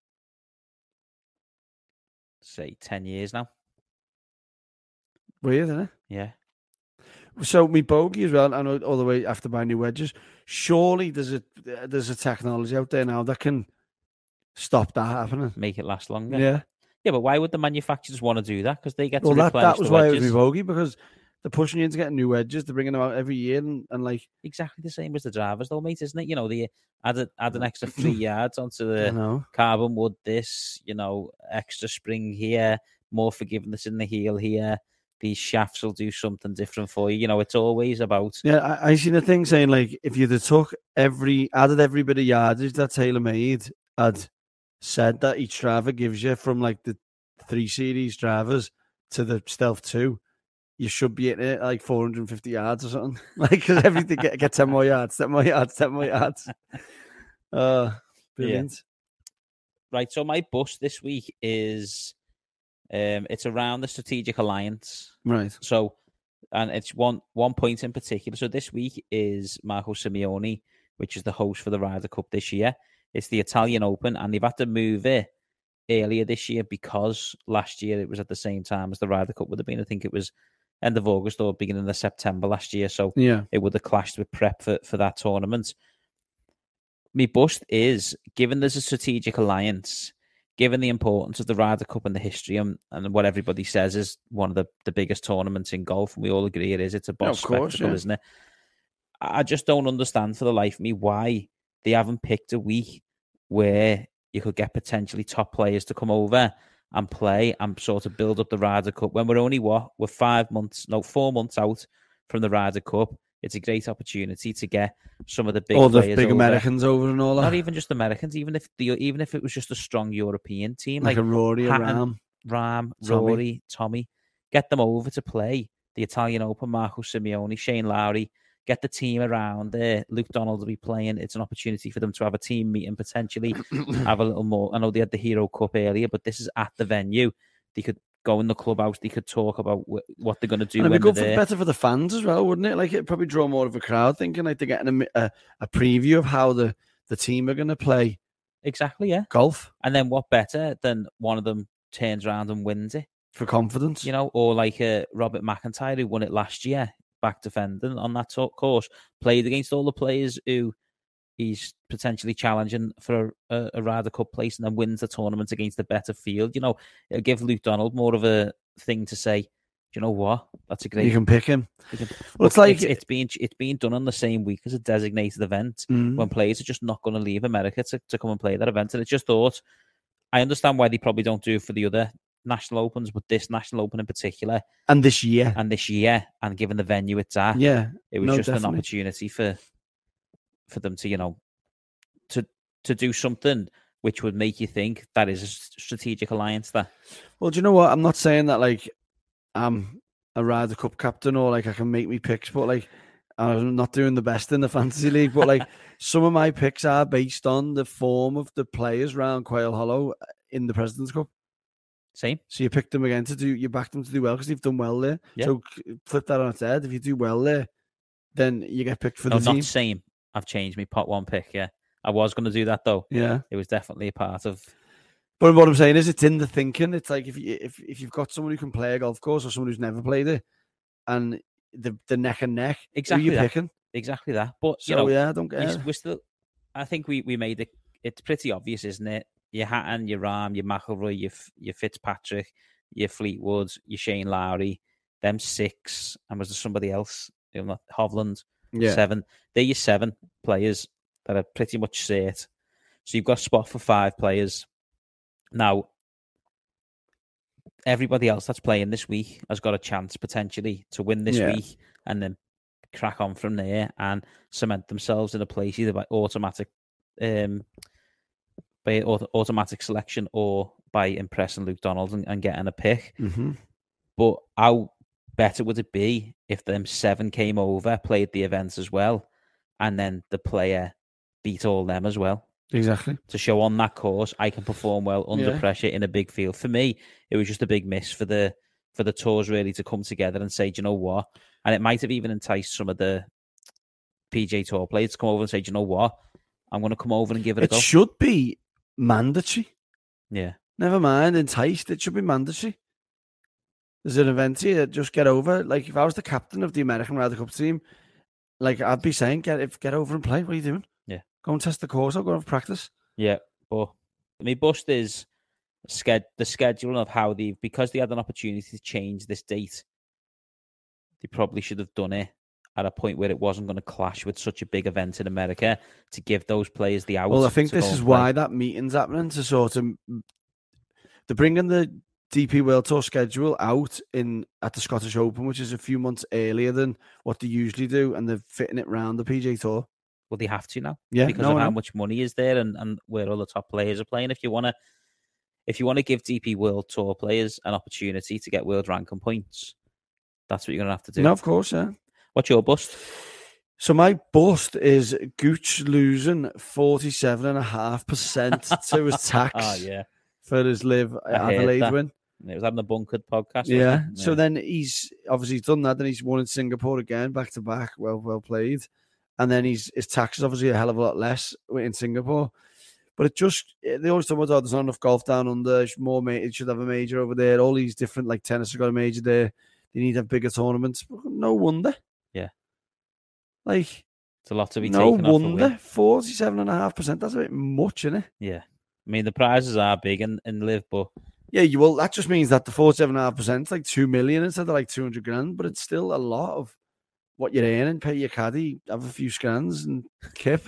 say ten years now. Weird, isn't it? Yeah. So me bogey as well. I know all the way after buying new wedges. Surely there's a there's a technology out there now that can stop that happening. Make it last longer. Yeah. Yeah, but why would the manufacturers want to do that? Because they get to well, that, replenish that was the why wedges. it was me bogey, because they're pushing you into getting new wedges. They're bringing them out every year, and, and like exactly the same as the drivers, though, mate, isn't it? You know, they add a, add an extra three yards onto the carbon wood. This, you know, extra spring here, more forgiveness in the heel here. These shafts will do something different for you. You know, it's always about. Yeah, I, I seen a thing saying like if you'd have took every added every bit of yardage that TaylorMade had said that each driver gives you from like the three series drivers to the Stealth two, you should be hitting it like four hundred fifty yards or something. Like, because everything get, get ten more yards, ten more yards, ten more yards. Uh, brilliant. Yeah. Right. So my bus this week is, um, it's around the Strategic Alliance. Right. So, and it's one one point in particular. So this week is Marco Simeoni, which is the host for the Ryder Cup this year. It's the Italian Open, and they've had to move it earlier this year because last year it was at the same time as the Ryder Cup would have been. I think it was end of August or beginning of September last year. So yeah, it would have clashed with prep for, for that tournament. My bust is, given there's a strategic alliance, given the importance of the Ryder Cup and the history and, and what everybody says is one of the, the biggest tournaments in golf, and we all agree it is. It's a boss yeah, course, spectacle, yeah. isn't it? I just don't understand for the life of me why they haven't picked a week where you could get potentially top players to come over and play and sort of build up the Ryder Cup when we're only, what, we're five months, no, four months out from the Ryder Cup. It's a great opportunity to get some of the big all the players big over. Americans over and all that. Not even just Americans, even if the even if it was just a strong European team like, like a Rory, a Hatton, Ram, Ram, Rory, Tommy, get them over to play the Italian Open. Marco Simeoni, Shane Lowry, get the team around there. Luke Donald will be playing. It's an opportunity for them to have a team meeting, potentially have a little more. I know they had the Hero Cup earlier, but this is at the venue. They could go in the clubhouse. They could talk about wh- what they're going to do. And it'd when be good they're for, better for the fans as well, wouldn't it? Like, it'd probably draw more of a crowd, thinking like they're getting a, a, a preview of how the, the team are going to play. Exactly, yeah. Golf. And then what better than one of them turns around and wins it? For confidence. You know, or like uh, Robert McIntyre, who won it last year, back defending on that t- course, played against all the players who he's potentially challenging for a, a Ryder Cup place, and then wins the tournament against the better field. You know, it'll give Luke Donald more of a thing to say. Do you know what? That's a great. You can pick him. Can, well, it's like it's, it's being it's being done on the same week as a designated event mm. when players are just not going to leave America to, to come and play that event. And it's just thought, I understand why they probably don't do it for the other National Opens, but this National Open in particular, and this year, and this year, and given the venue it's at, yeah, it was no, just definitely. an opportunity for for them to, you know, to to do something which would make you think that is a strategic alliance there. Well, do you know what? I'm not saying that like I'm a Ryder Cup captain or like I can make me picks, but like I'm not doing the best in the fantasy league, but like some of my picks are based on the form of the players round Quail Hollow in the President's Cup. Same. So you picked them again to do, you backed them to do well because they've done well there. Yeah. So flip that on its head. If you do well there, then you get picked for no, the not team. same. I've changed my pot one pick. Yeah, I was going to do that though. Yeah, it was definitely a part of. But what I'm saying is, it's in the thinking. It's like if you if if you've got someone who can play a golf course or someone who's never played it, and the the neck and neck, exactly who are you that. picking? Exactly that. But So you know, yeah, I don't care. we're still. I think we, we made it. It's pretty obvious, isn't it? Your Hatton, your Rahm, your McIlroy, your your Fitzpatrick, your Fleetwood, your Shane Lowry, them six, and was there somebody else? You know, Hovland, Yeah. seven. They're your seven players that are pretty much set. So you've got a spot for five players. Now, everybody else that's playing this week has got a chance potentially to win this Yeah. week and then crack on from there and cement themselves in a place either by automatic, um, by auto- automatic selection or by impressing Luke Donald and, and getting a pick. Mm-hmm. But how better would it be if them seven came over, played the events as well, and then the player beat all them as well? Exactly. To show on that course I can perform well under Yeah. pressure in a big field. For me, it was just a big miss for the for the tours really to come together and say, do you know what? And it might have even enticed some of the P G A Tour players to come over and say, do you know what? I'm going to come over and give it, It a go. should be mandatory. Yeah. Never mind enticed. It should be mandatory. There's an event here. Just get over. Like if I was the captain of the American Ryder Cup team, like I'd be saying, get if get over and play. What are you doing? Yeah. Go and test the course. I'll go and have practice. Yeah. But I mean, bust is sched- the scheduling of how they, because they had an opportunity to change this date, they probably should have done it at a point where it wasn't going to clash with such a big event in America to give those players the out. Well, I think to this go is and play. why that meeting's happening to sort of they're bringing the D P World Tour schedule out in at the Scottish Open, which is a few months earlier than what they usually do, and they're fitting it round the P G A Tour. Well, they have to now, Yeah, because no, of I how know. much money is there and, and where all the top players are playing. If you want to, if you want to give D P World Tour players an opportunity to get world ranking points, that's what you're going to have to do. No, of course, yeah. What's your bust? So my bust is Gooch losing forty-seven and a half percent to his tax Oh yeah, for his live I heard Adelaide that. win. it was having a bunkered podcast. wasn't Yeah. it? So then he's obviously he's done that. Then he's won in Singapore again, back to back. Well, well played. And then he's his tax is obviously a hell of a lot less in Singapore. But it just they always talk about, oh, there's not enough golf down under. It's more, ma- it should have a major over there. All these different like tennis have got a major there. They need to have bigger tournaments. No wonder. Yeah. Like it's a lot to be no taken off a wonder. win. Forty-seven and a half percent. That's a bit much, isn't it? Yeah, I mean the prizes are big in, in live, but Yeah, you will. That just means that the forty-seven and a half percent is like two million instead of like two hundred grand. But it's still a lot of what you're earning. Pay your caddy, have a few scans, and kip.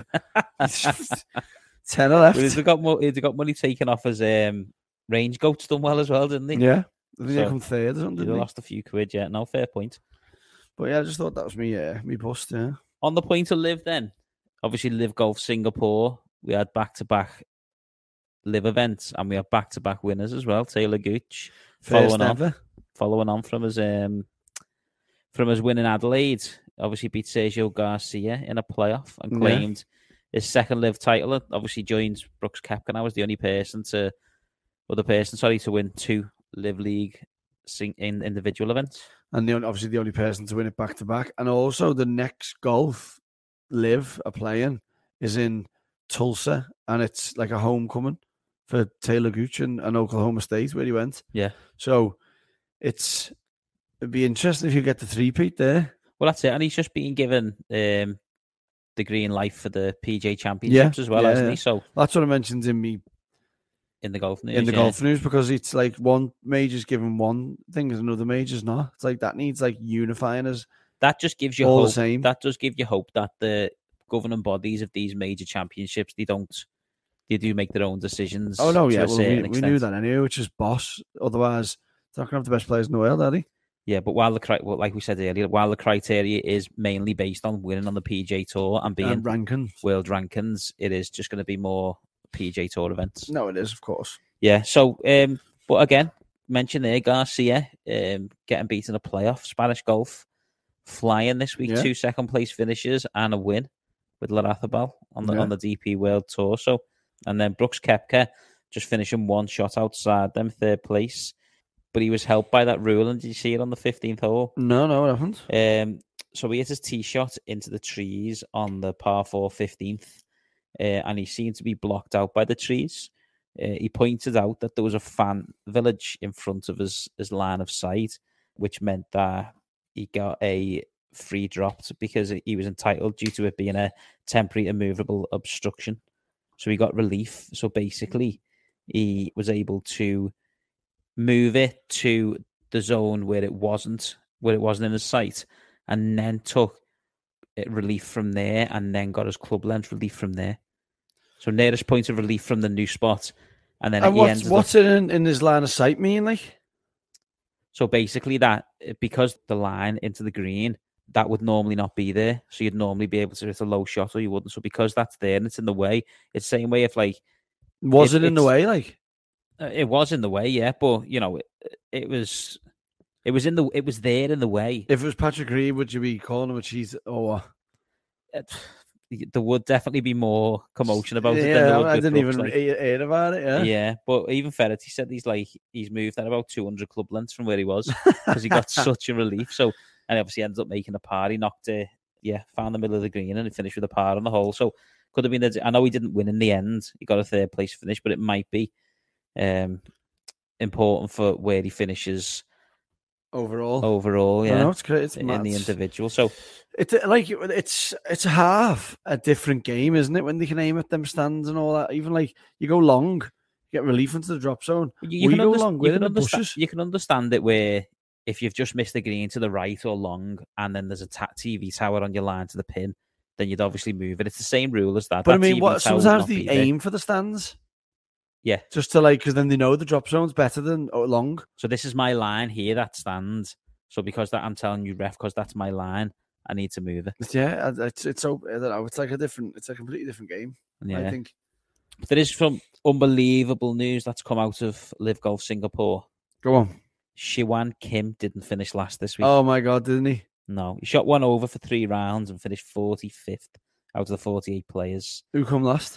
Ten left. well, they got mo- they got money taken off as um, range goats done well as well, didn't they? Yeah, I think So, they come third or something. They didn't they? lost a few quid, yeah. No, fair point. But yeah, I just thought that was me. Yeah, me bust. Yeah. On the point of live, then obviously Live Golf Singapore, we had back to back live events, and we had back to back winners as well. Taylor Gooch First following on, ever. following on from his um from his win in Adelaide, obviously beat Sergio Garcia in a playoff and Yeah. claimed his second live title. Obviously joined Brooks Koepka. I was the only person to, other person, sorry, to win two Live League sing, in individual events. And the, only- obviously the only person to win it back to back. And also the next golf live are playing is in Tulsa, and it's like a homecoming for Taylor Gooch and, and Oklahoma State where he went. Yeah. So it's it'd be interesting if you get the three-peat there. Well, that's it. And he's just been given um, the green light for the P G A Championships as well, yeah, hasn't yeah. he? So That's what I mentioned in me in the golf news, in the yeah. golf news, because it's like one major's given one thing and another major's not. It's like that needs like unifying us. that just gives you all the hope. same. That does give you hope that the governing bodies of these major championships, they don't, they do make their own decisions. Oh no, to yeah, a well, certain we, we extent. knew that anyway, which is boss. Otherwise, they're not gonna have the best players in the world, are they? Yeah, but while the cri- well, like we said earlier, while the criteria is mainly based on winning on the P G A Tour and being And rankings. world rankings, it is just going to be more P G A Tour events. No, it is, of course. Yeah. So, um, but again, mention there Garcia um, getting beaten in a playoff, Spanish golf. flying this week. Yeah. Two second place finishes and a win with Larrathabal on the Yeah. on the D P World Tour. So, and then Brooks Koepka just finishing one shot outside them, third place. But he was helped by that ruling. Did you see it on the fifteenth hole? No, no, it happened. Um, so he hit his tee shot into the trees on the par four fifteenth, uh, and he seemed to be blocked out by the trees. Uh, he pointed out that there was a fan village in front of his, his line of sight, which meant that he got a free drop because he was entitled due to it being a temporary immovable obstruction. So he got relief. So basically, he was able to move it to the zone where it wasn't, where it wasn't in his sight, and then took it relief from there, and then got his club length relief from there. So nearest point of relief from the new spot, and then And he what's, ended what's up, it in, in his line of sight mean, like? so basically that because the line into the green, that would normally not be there. So you'd normally be able to hit a low shot, or you wouldn't. So because that's there and it's in the way, it's the same way if like Was It- it, in the it's- way, like? uh, it was in the way, yeah, but you know it, it was it was in the it was there in the way. If it was Patrick Reed, would you be calling him a cheese or what? It- there would definitely be more commotion about it. Yeah, than there would I with didn't Brooks, even like. hear, hear about it, yeah. Yeah, but even Ferretti said he's like he's moved at about two hundred club lengths from where he was because he got such a relief. So and obviously ended up making a par. He knocked it, yeah, found the middle of the green and he finished with a par on the hole. So could have been. A, I know he didn't win in the end. He got a third place finish, but it might be um, important for where he finishes Overall. overall. I Yeah, know, it's great. It's in mad. the individual. So It's uh, like it's it's half a different game, isn't it? When they can aim at them stands and all that. Even like you go long, you get relief into the drop zone. you, you We can, go underst- long, you, we're can in the understand, bushes. you can understand it where if you've just missed the green to the right or long, and then there's a ta- T V tower on your line to the pin, then you'd obviously move it. It's the same rule as that. But that I mean, T V what tower would sometimes not they be there. aim for the stands. Yeah. Just to like, because then they know the drop zone's better than oh, long. So this is my line here that stands. So because that I'm telling you, ref, because that's my line, I need to move it. But yeah, it's it's so I don't know. It's like a different. It's a completely different game. Yeah. I think. But there is some unbelievable news that's come out of Live Golf Singapore. Go on. Shiwan Kim didn't finish last this week. Oh my god, didn't he? No, he shot one over for three rounds and finished forty-fifth out of the forty-eight players. Who come last?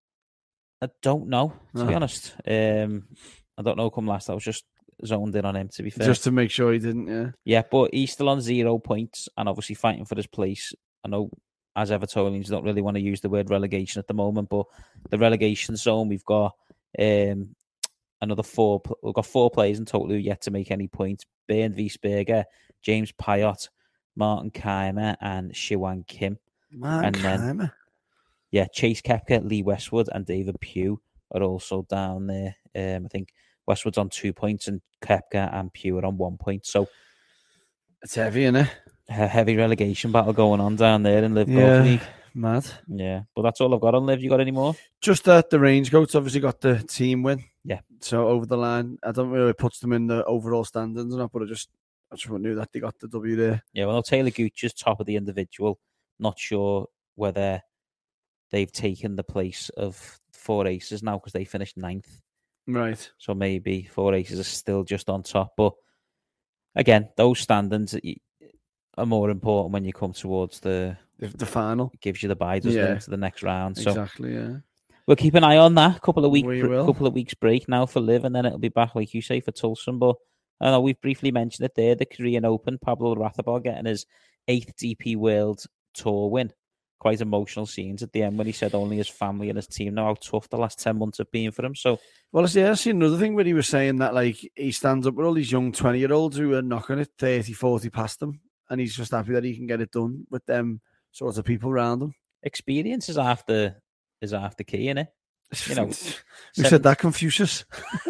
I don't know, to be Oh. honest. Um, I don't know who come last. I was just zoned in on him, to be fair. Just to make sure he didn't. Yeah. Yeah, but he's still on zero points and obviously fighting for his place. I know as Evertonians don't really want to use the word relegation at the moment, but the relegation zone, we've got um, another four. We've got four players in total who yet to make any points. Bernd Wiesberger, James Pyatt, Martin Keimer, and Shiwan Kim. Man, And then- Keimer. Yeah, Chase Koepka, Lee Westwood, and David Pugh are also down there. Um, I think Westwood's on two points and Koepka and Pugh are on one point. So It's heavy, isn't it? a heavy relegation battle going on down there in Live Yeah. Golf League. Mad. Yeah, but that's all I've got on Live. You got any more? Just that the range goats obviously got the team win. Yeah. So over the line, I don't really puts them in the overall standings or not, but I just I just knew that they got the W there. Yeah, well, Taylor Gooch is top of the individual. Not sure whether they've taken the place of Four Aces now because they finished ninth. Right. So maybe Four Aces are still just on top. But again, those standings are more important when you come towards the. The, the final. It gives you the bye, doesn't Yeah. it, into the next round. So Exactly. Yeah. we'll keep an eye on that. Couple of week, We br- will. couple of weeks break now for Live, and then it'll be back, like you say, for Tulsa. But I know we've briefly mentioned it there. The Korean Open, Pablo Rathball getting his eighth D P World Tour win. Quite emotional scenes at the end when he said only his family and his team know how tough the last ten months have been for him. So Well, I see, I seen another thing where he was saying that like he stands up with all these young twenty year olds who are knocking it thirty, forty past him, and he's just happy that he can get it done with them sorts of people around him. experience is half the is half the key, innit? You know, who seven- said that, Confucius?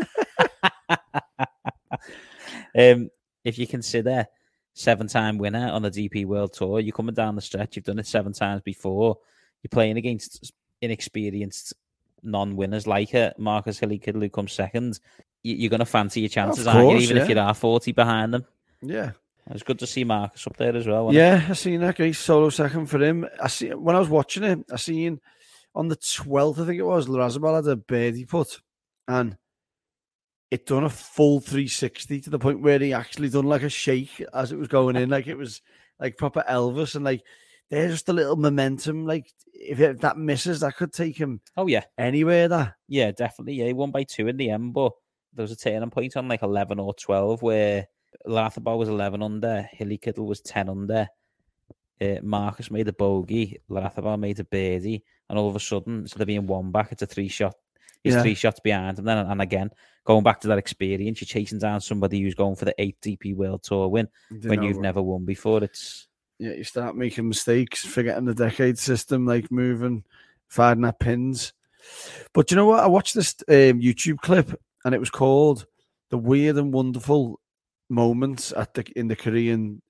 um, if you consider seven-time winner on the D P World Tour, you're coming down the stretch. You've done it seven times before. You're playing against inexperienced non-winners like it. Marcus Hilly-Kiddle, who comes second. You- You're going to fancy your chances, Of aren't you? course, Even if yeah. you are forty behind them. Yeah. It's good to see Marcus up there as well. wasn't it? Yeah, I seen that great solo second for him. I see when I was watching it, I seen on the twelfth, I think it was, Larrazabal had a birdie putt, and it done a full three sixty to the point where he actually done like a shake as it was going in. Like it was like proper Elvis, and like they're just a little momentum. Like if, if that misses, that could take him Oh yeah, anywhere. That yeah, definitely. Yeah, he won by two in the end, but there was a turning point on like eleven or twelve where Lathaba was eleven under, Hilly Kittle was ten under. Uh, Marcus made a bogey, Lathaba made a birdie, and all of a sudden, instead of being one back, it's a three shot. He's Yeah. three shots behind him. Then, and again, going back to that experience, you're chasing down somebody who's going for the eighth D P World Tour win you when know, you've never won before. It's yeah, you start making mistakes, forgetting the decade system, like moving, firing at pins. But you know what? I watched this um, YouTube clip, and it was called "The Weird and Wonderful Moments at the in the Korean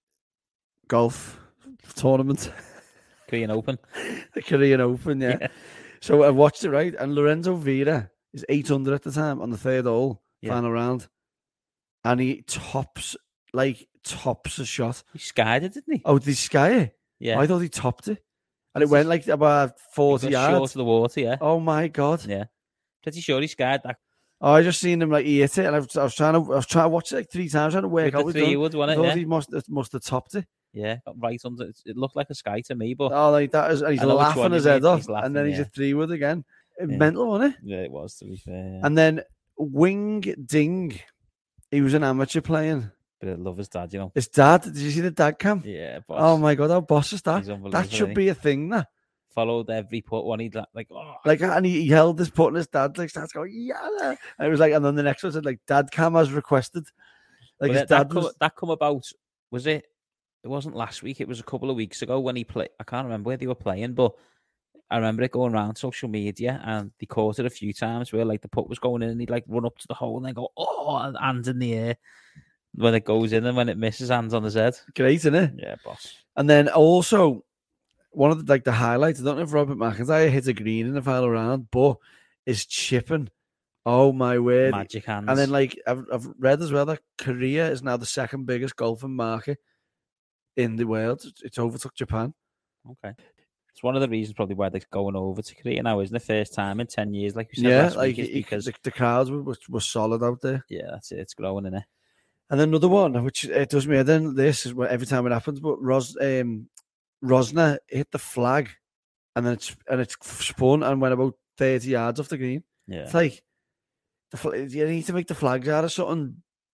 Golf Tournament." Korean Open. The Korean Open, yeah. Yeah. So I watched it, right? And Lorenzo Vieira is eight under at the time on the third hole, Yeah. final round. And he tops, like, tops a shot. He skied it, didn't he? Oh, did he sky it? Yeah. I thought he topped it. And it went, like, about forty He got yards. short of the water, yeah. Oh, my God. Yeah. Pretty sure he skied that. Oh, I just seen him, like, he hit it. And I was, I was trying to I was trying to watch it, like, three times, trying to work With out the what three he'd he done. would, I wasn't it? thought Yeah. he must, it must have topped it. Yeah. Got right under. It looked like a sky to me, but Oh, like that is, and he's I know which laughing one you his head mean. off. He's laughing, and then he's yeah. a three wood again. Yeah. Mental, wasn't it? yeah, it was, to be fair. And then Wing Ding, he was an amateur playing. But I love his dad, you know. His dad, did you see the dad cam? Yeah, boss. Oh my God, how boss is that? He's unbelievable, That should isn't be a thing, that. Followed every putt one. He'd like, like oh, Like, and he, he held this putt and his dad like starts going, yeah. And it was like, and then the next one said, like, dad cam as requested. Like, But his that, dad that, come, was, that come about, was it? It wasn't last week. It was a couple of weeks ago when he played. I can't remember where they were playing, but I remember it going around social media, and they caught it a few times where like the putt was going in, and he'd like run up to the hole and then go, oh, and hands in the air when it goes in, and when it misses, hands on his head. great, isn't it? Yeah, boss. And then also, one of the, like the highlights, I don't know if Robert McIntyre hit a green in the final round, but is chipping. Oh my word. Magic hands. And then, like, I've, I've read as well that Korea is now the second biggest golfing market in the world. It's, it's overtook Japan. okay. It's one of the reasons probably why they're going over to Korea now, isn't it? First time in ten years, like we said Yeah, last like week, is it- because the, the crowds were, were, were solid out there. yeah, that's it. It's growing in it. And then another one, which it does me head in, this is what every time it happens, but Ros, um, Rosner hit the flag and then it's and it's spun and went about thirty yards off the green. Yeah. It's like, the, fl- you need to make the flags out of something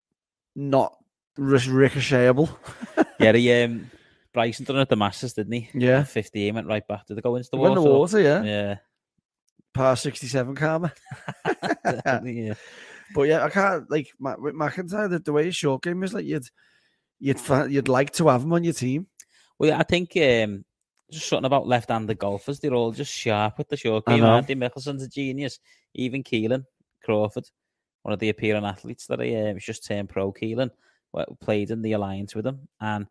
not ric- ricochetable. Yeah, the, um, Bryson done it at the Masters, didn't he? Yeah. At fifty, he went right back. Did they go into the Went water? in the water, yeah. Yeah. Par sixty-seven karma. Definitely, yeah. But yeah, I can't, like, Ma- with McIntyre, the, the way his short game is, like, you'd you'd fa- you'd like to have him on your team. Well, yeah, I think um, just something about left-handed golfers. They're all just sharp with the short I game, know. aren't they? Mickelson's a genius. Even Keelan Crawford, one of the appearing athletes that he um, just turned pro, Keelan, well, played in the alliance with him. And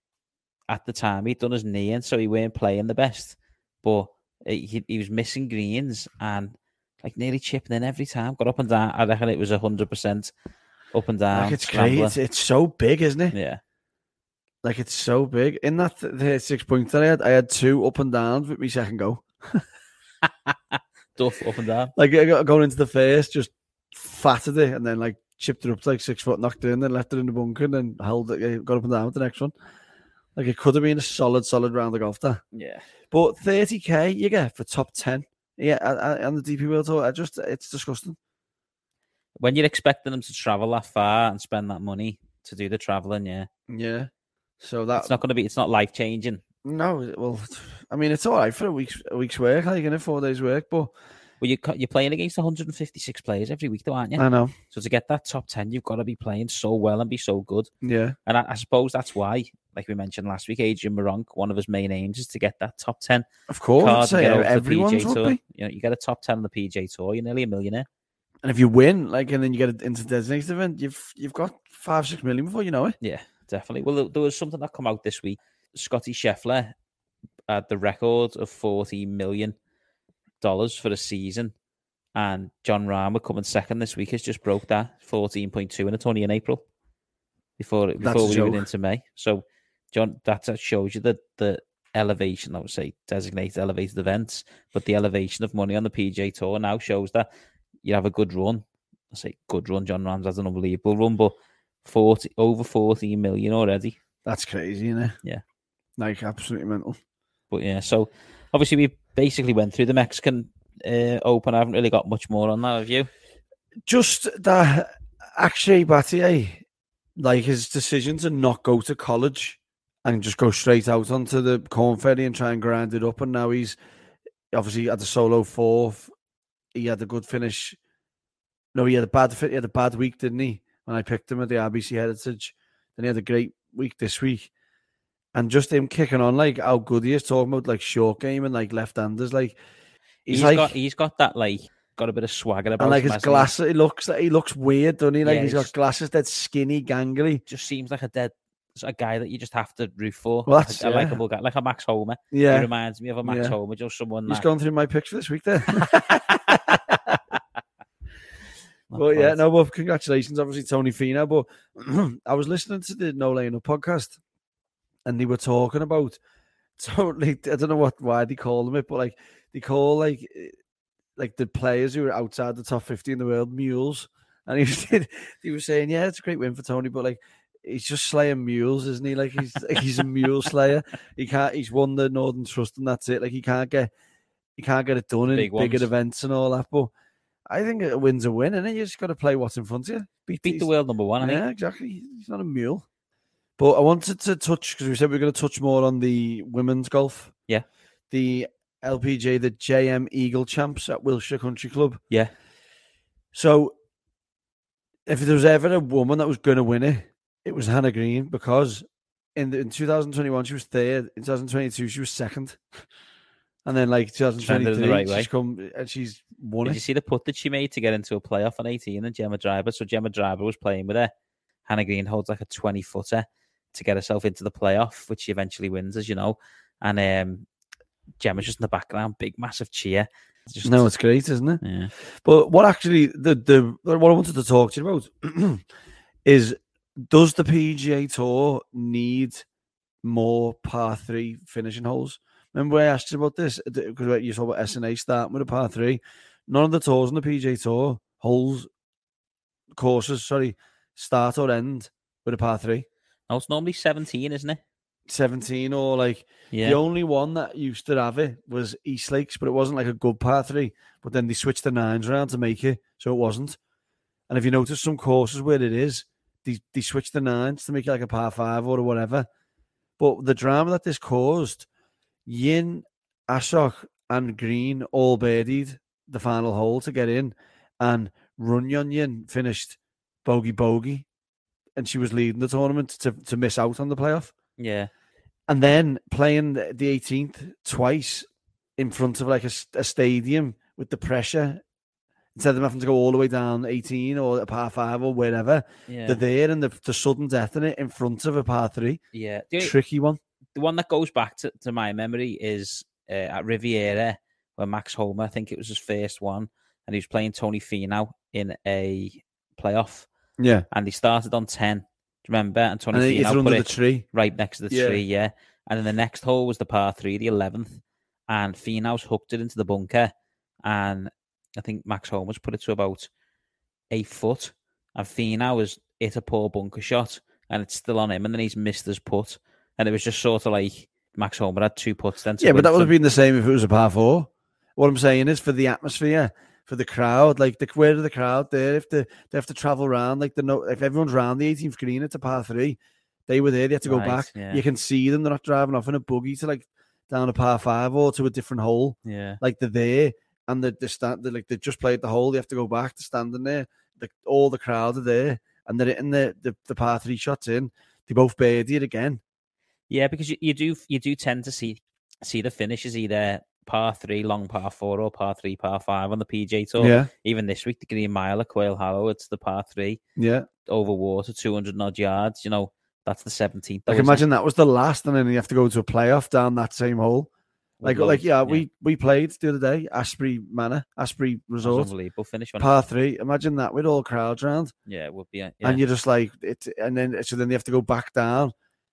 at the time, he'd done his knee in, so he weren't playing the best. But he, he was missing greens and like nearly chipping in every time. Got up and down. I reckon it was one hundred percent up and down. Like, it's scrambling. great. It's, it's so big, isn't it? Yeah. Like, it's so big. In that th- the six points that I had, I had two up and downs with me second go. Duff up and down. Like, I got going into the first, just fatted it, and then, like, chipped it up to, like, six foot, knocked it in, then left it in the bunker, and then held it, yeah, got up and down with the next one. Like, it could have been a solid, solid round of golf there. Yeah. But thirty K you get for top ten. Yeah, on the D P World Tour, I just, it's disgusting. When you're expecting them to travel that far and spend that money to do the traveling, yeah, Yeah. So that, it's not going to be. It's not life changing. no, well, I mean, it's all right for a week's, a week's work, like, in four days' work, but Well, you you're playing against one hundred fifty-six players every week, though, aren't you? I know. So to get that top ten, you've got to be playing so well and be so good. Yeah. And I, I suppose that's why, like we mentioned last week, Adrian Moronk, one of his main aims is to get that top ten Of course, card I'd to say get over to the P everyone's G A would Tour. be. You know, you get a top ten on the P G A Tour, you're nearly a millionaire. And if you win, like, and then you get it into the designated event, you've you've got five, six million before you know it. Yeah, definitely. Well, there- there was something that come out this week. Scotty Scheffler had the record of forty million dollars for a season. And John Rahm, coming second this week, has just broke that fourteen point two, and it's only in April before That's before a we joke. went into May. So, John, that shows you that the elevation, I would say, designated elevated events, but the elevation of money on the P G A Tour now shows that you have a good run. I say good run. John Rahm's has an unbelievable run, but forty over fourteen million already. That's crazy, isn't it? Yeah. Like, absolutely mental. But yeah, so obviously we basically went through the Mexican uh, Open. I haven't really got much more on that, have you? Just that Akshay Bhatia, like his decision to not go to college and just go straight out onto the Corn Ferry and try and grind it up, and now he's obviously had a solo fourth. He had a good finish. No, he had a bad fit. He had a bad week, didn't he? When I picked him at the R B C Heritage, then he had a great week this week. And just him kicking on, like how good he is, talking about like short game and like left-handers, like he's, he's like got he's got that like got a bit of swagger about and like him, his hasn't he? glasses. He looks like he looks weird, doesn't he? Like Yeah, he's he's- got glasses that skinny, gangly. Just seems like a dead a guy that you just have to root for. Well, that's- a, a yeah. likable guy, like a Max Homer. He Yeah, reminds me of a Max Yeah. Homer, just someone he's that. gone through my picture this week there. Not Well, yeah, quite. no, well, congratulations, obviously, Tony Fina. But I was listening to the No Laying Up podcast, and they were talking about totally. I don't know what why they call them it, but like they call like eh, like the players who are outside the top fifty in the world mules. And he was he was saying, yeah, it's a great win for Tony, but like he's just slaying mules, isn't he? Like he's he's a mule slayer. He can't. He's won the Northern Trust, and that's it. Like he can't get he can't get it done in Big bigger ones. events and all that. But I think a win's a win, and you just got to play what's in front of you. Beat, Beat these- the world number one, I think. Yeah, exactly. He's not a mule. But I wanted to touch because we said we are going to touch more on the women's golf. Yeah. The L P G A, the J M Eagle Champs at Wiltshire Country Club. Yeah. So if there was ever a woman that was going to win it, it was Hannah Green, because in the, in twenty twenty-one she was third, in twenty twenty-two she was second, and then like twenty twenty-three Trended in the right way. she's come and she's won Did it. you see the putt that she made to get into a playoff on eighteen and Gemma Driver? So Gemma Driver was playing with her. Hannah Green holds like a twenty footer to get herself into the playoff, which she eventually wins, as you know. And um, Gemma's just in the background, big, massive cheer. It's just, No, it's great, isn't it? yeah. But what actually the the what I wanted to talk to you about is, does the P G A Tour need more par three finishing holes? Remember I asked you about this because you saw about S N A starting with a par three. None of the tours on the P G A Tour holes courses, sorry, start or end with a par three. No, it's normally seventeen, isn't it? seventeen or like Yeah. the only one that used to have it was East Lakes, but it wasn't like a good par three. But then they switched the nines around to make it so it wasn't. And if you notice some courses where it is, they they switch the nines to make it like a par five or whatever. But the drama that this caused, Yin, Ashok, and Green all birdied the final hole to get in, and Runyon Yin finished bogey bogey, and she was leading the tournament to to miss out on the playoff. Yeah. And then playing the the eighteenth twice in front of like a, a stadium with the pressure, instead of them having to go all the way down eighteen or a par five or wherever, Yeah. they're there and the, the sudden death in it in front of a par three. yeah. The, only- Tricky one. the one that goes back to, to my memory is uh, at Riviera, where Max Homer, I think it was his first one, and he was playing Tony Finau in a playoff, Yeah. and he started on ten. Do you remember? And Tony And it's Finau put under the it tree. right next to the Yeah. tree, yeah. And then the next hole was the par three, the eleventh, and Finau's hooked it into the bunker, and I think Max Homer's put it to about eight foot, and Finau has hit a poor bunker shot, and it's still on him, and then he's missed his putt, and it was just sort of like Max Homer had two putts then. To Yeah, win but that would have from- been the same if it was a par four. What I'm saying is for the atmosphere, for the crowd, like the where are the crowd there? If they they have to travel around, like the no, if everyone's round the eighteenth green, it's a par three. They were there. They had to go Right, back. yeah. You can see them. They're not driving off in a buggy to like down a par five or to a different hole. Yeah. Like they're there and they they stand. They're like they just played the hole. They have to go back to standing there. The, all the crowd are there and they're hitting the, the the par three shots in. They both birdied again. Yeah, because you, you do you do tend to see see the finishes either par three, long par four, or par three, par five on the P G A Tour. Yeah, Even this week, the Green Mile at Quail Hollow, it's the par three yeah. over water, two hundred odd yards. You know, that's the seventeenth. Like imagine that was the last, and then you have to go to a playoff down that same hole. Like, like yeah, we we played the other day, Asprey Manor, Asprey Resort, unbelievable finish. Wasn't par three. Imagine that with all crowds round, it? Yeah, it would be. uh, Yeah. and you're just like it, and then so then they have to go back down.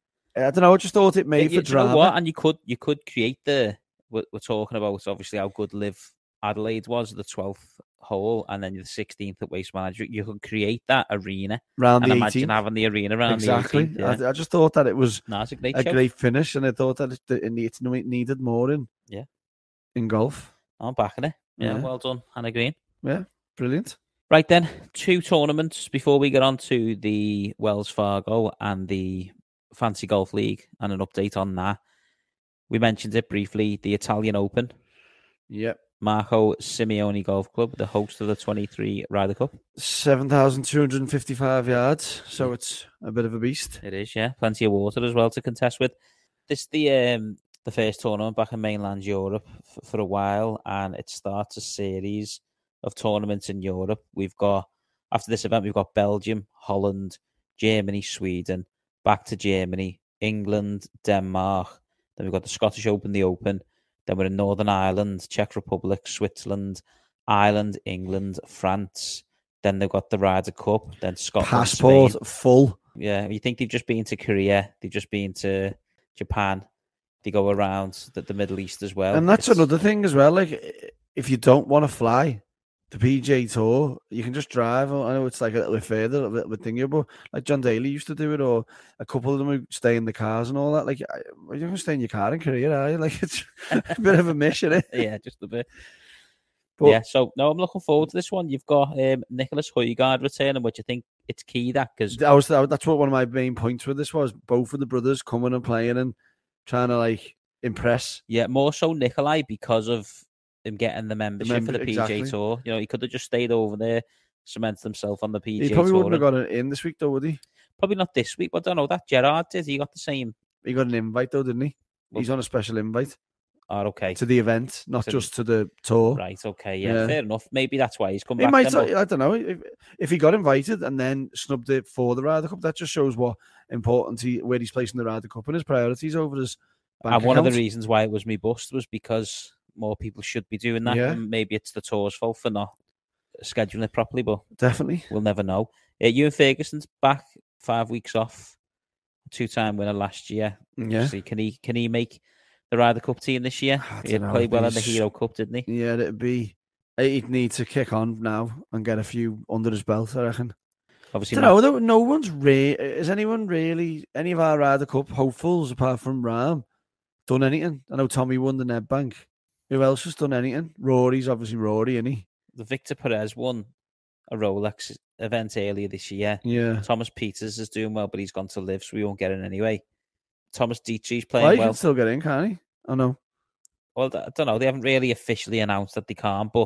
I don't know. I just thought it made Yeah, for you- do you know drama. what? And you could you could create the. We're, we're talking about obviously how good Live Adelaide was, the twelfth hole, and then the sixteenth at Waste Management. You could create that arena. Round And the imagine eighteenth. having the arena around Exactly. the eighteenth. Yeah. I, I just thought that it was No, it's a great a show. great finish, and I thought that it, it needed, needed more in Yeah. in golf. I'm backing it. Yeah, Yeah. well done, Hannah Green. Yeah, brilliant. Right then, two tournaments before we get on to the Wells Fargo and the Fancy Golf League and an update on that. We mentioned it briefly, the Italian Open. Yep. Marco Simeone Golf Club, the host of the twenty-three Ryder Cup. seven thousand two hundred fifty-five yards, so it's a bit of a beast. It is, yeah. Plenty of water as well to contest with. This is the um, the first tournament back in mainland Europe f- for a while, and it starts a series of tournaments in Europe. We've got, after this event, we've got Belgium, Holland, Germany, Sweden, back to Germany, England, Denmark. Then we've got the Scottish Open, the Open. Then we're in Northern Ireland, Czech Republic, Switzerland, Ireland, England, France. Then they've got the Ryder Cup. Then Scotland, Passport Spain. full. Yeah, you think they've just been to Korea, they've just been to Japan. They go around the, the Middle East as well. And that's It's- another thing as well. Like, if you don't want to fly the P G A Tour, you can just drive. I know it's like a little bit further, a little bit thingier, but like John Daly used to do it, or a couple of them who stay in the cars and all that. Like, you're going to stay in your car in Korea, are you? Like, it's a bit of a mission, isn't it? Yeah, just a bit. But- yeah, so no, I'm looking forward to this one. You've got um, Nicholas Højgaard returning, which I think it's key that because I was that's what one of my main points with this was. Both of the brothers coming and playing and trying to like impress. yeah, more so Nikolai because of him getting the membership member- for the P G A exactly. Tour. You know, he could have just stayed over there, cemented himself on the P G A He probably Tour. wouldn't have got it in this week though, would he? Probably not this week, but I don't know. That Gerard did. He got the same. He got an invite though, didn't he? Well- He's on a special invite Oh, okay. to the event, not To the- just to the tour. Right, okay. Yeah, Yeah. fair enough. Maybe that's why he's come He back. might. then, but- I don't know if, if he got invited and then snubbed it for the Ryder Cup. That just shows what important he where he's placing the Ryder Cup and his priorities over his bank And one of the account. reasons why it was me bust was because more people should be doing that. Yeah. And maybe it's the tour's fault for not scheduling it properly, but Definitely. we'll never know. Uh, Ewan Ferguson's back, five weeks off, two-time winner last year. Yeah. See, can he can he make the Ryder Cup team this year? I He dunno, played well in the he's- Hero Cup, didn't he? Yeah, it'd be. He'd need to kick on now and get a few under his belt, I reckon. Obviously, I don't know. Though, no one's re- Is anyone really any of our Ryder Cup hopefuls apart from Ram done anything? I know Tommy won the Nedbank. Who else has done anything? Rory's obviously Rory, isn't he? the Victor Perez won a Rolex event earlier this year. Yeah. Thomas Peters is doing well, but he's gone to live, so we won't get in anyway. Thomas Dietrich's playing Well, he well. can still get in, can't he? I know. Well, I don't know. They haven't really officially announced that they can't, but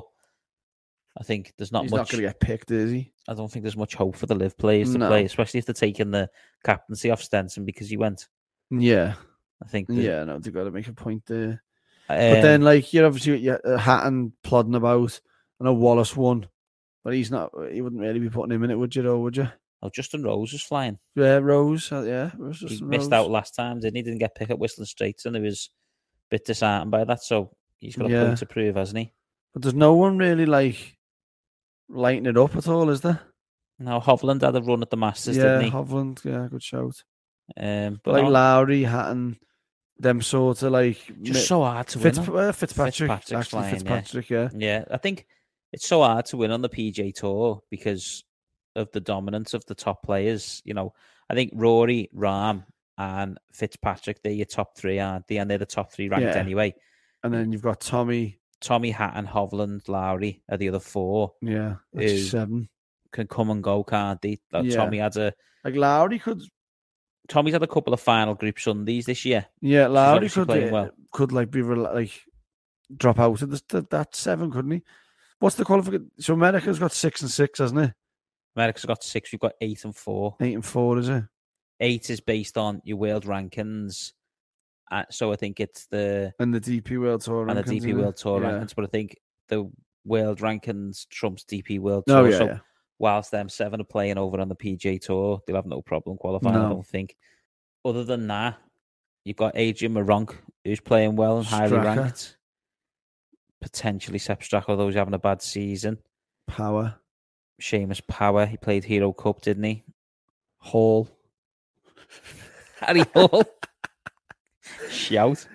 I think there's not He's not much. going to get picked, is he? I don't think there's much hope for the live players to No. play, especially if they're taking the captaincy off Stenson because he went. Yeah. I think. The, Yeah, no, they've got to make a point there. um, But then, like, you're obviously yeah, uh, Hatton plodding about. I know Wallace won, but he's not. He wouldn't really be putting him in it, would you? Though, would you? oh, Justin Rose was flying. Yeah, Rose. uh, yeah, it was He just missed out last time, didn't he? Didn't get picked at Whistling Straits, and he was a bit disheartened by that. So he's got a Yeah. point to prove, hasn't he? But there's no one really like lighting it up at all, is there? Now Hovland had a run at the Masters, yeah, didn't he? Hovland. Yeah, good shout. Um, but Like no, Lowry, Hatton, them sort of like just mi- so hard to Fitz, win. on. uh, Fitzpatrick. Fitzpatrick's Actually, flying, yeah. Fitzpatrick. Yeah. Yeah, I think it's so hard to win on the P G A Tour because of the dominance of the top players. You know, I think Rory, Rahm, and Fitzpatrick, they're your top three, aren't they? And they're the top three ranked Yeah. anyway. And then you've got Tommy. Tommy Hatton, Hovland, Lowry are the other four. Yeah, that's Who- seven. Can come and go, can't they? Like Yeah. Tommy had a Like Lowry could. Tommy's had a couple of final group Sundays this year. Yeah, Lowry obviously could playing uh, well. could like be rel- like drop out of the, the, that seven, couldn't he? What's the qualification? So America's got six and six, hasn't it? America's got six. We've got eight and four. Eight and four, is it? Eight is based on your world rankings. Uh, so I think it's the And the D P World Tour and the rankings, D P isn't it? World Tour Yeah. rankings, but I think the world rankings trumps D P World Oh Tour. yeah, so yeah. whilst them seven are playing over on the P G A Tour, they'll have no problem qualifying, I No. don't think. Other than that, you've got Adrian Maronk, who's playing well and highly Straka. ranked. Potentially Sepp Straka, although he's having a bad season. Power Seamus Power, he played Hero Cup, didn't he? Hall. Harry Hall. Shout.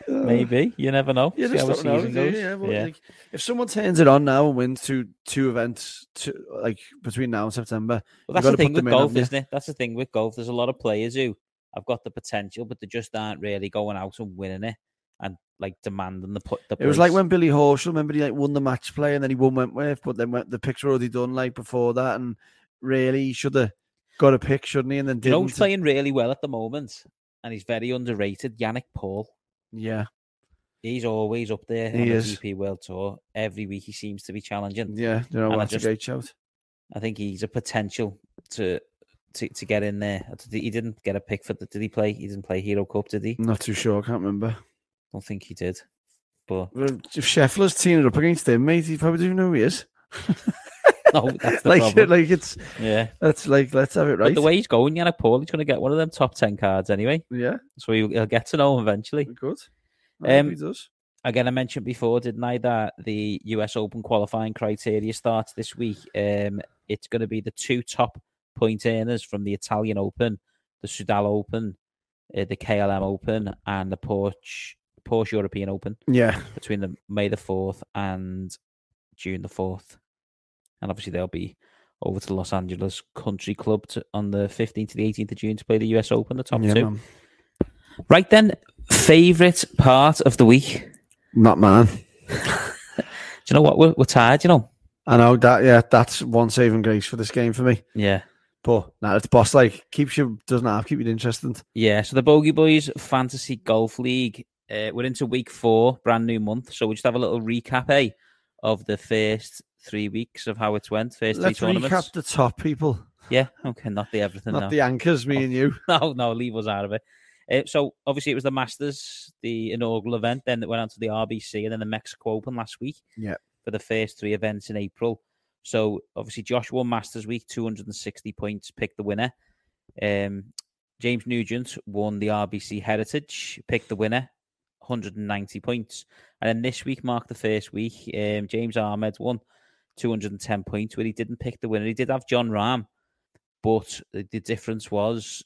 Maybe. You never know. You See just how the don't know, season do you? goes. Yeah, but Yeah. like, if someone turns it on now and wins two two events, to, like between now and September, Well, that's gotta the thing put with them in, golf, haven't you? isn't it? That's the thing with golf. There's a lot of players who have got the potential, but they just aren't really going out and winning it and like demanding the put the. It was like place. when Billy Horschel, remember he like won the match play and then he won Wentworth, but then went, the picks were already done like before that, and really he should have got a pick, shouldn't he? And then You know didn't. who's playing really well at the moment, and he's very underrated. Yannick Paul. Yeah, He's always up there He on the is. G P World Tour. Every week he seems to be challenging. yeah, you know And I that's just- a great shout. I think he's a potential to to, to get in there. He didn't get a pick for the. Did he play? He didn't play Hero Cup, did he? I'm not too sure, I can't remember. Don't think he did. But Well, if Scheffler's teaming it up against him, mate, he probably doesn't know who he is. no, that's the like, problem. like it's Yeah. that's like let's have it But right. the way he's going, Yannick Paul, he's going to get one of them top ten cards anyway. yeah, So he'll, he'll get to know him eventually. good. I Um, hope he does. Again, I mentioned before, didn't I, that the U S Open qualifying criteria starts this week. Um, it's going to be the two top point earners from the Italian Open, the Sudal Open, uh, the K L M Open, and the Porsche, Porsche European Open Yeah, between the May the fourth and June the fourth. And obviously they'll be over to the Los Angeles Country Club to, on the fifteenth to the eighteenth of June to play the U S Open, the top yeah, two. man. Right then, favourite part of the week. Not man. Do you know what? We're, we're tired, you know. I know that. Yeah, that's one saving grace for this game for me. Yeah. But now nah, it's boss like keeps you doesn't have keep you interested. Yeah. So the Bogey Boys Fantasy Golf League, uh, we're into week four, brand new month. So we'll just have a little recap, eh, of the first three weeks of how it's went. First Let's three tournaments. recap the top people, Yeah. Okay. Not the everything. not no. the anchors. Me Oh. and you. No, no, leave us out of it. Uh, so obviously it was the Masters, the inaugural event, then it went on to the R B C and then the Mexico Open last week. Yeah. For the first three events in April. So obviously Josh won Masters Week, two hundred sixty points, picked the winner. Um, James Nugent won the R B C Heritage, picked the winner, one hundred ninety points. And then this week marked the first week. Um, James Ahmed won two hundred ten points, where he didn't pick the winner. He did have John Rahm, but the, the difference was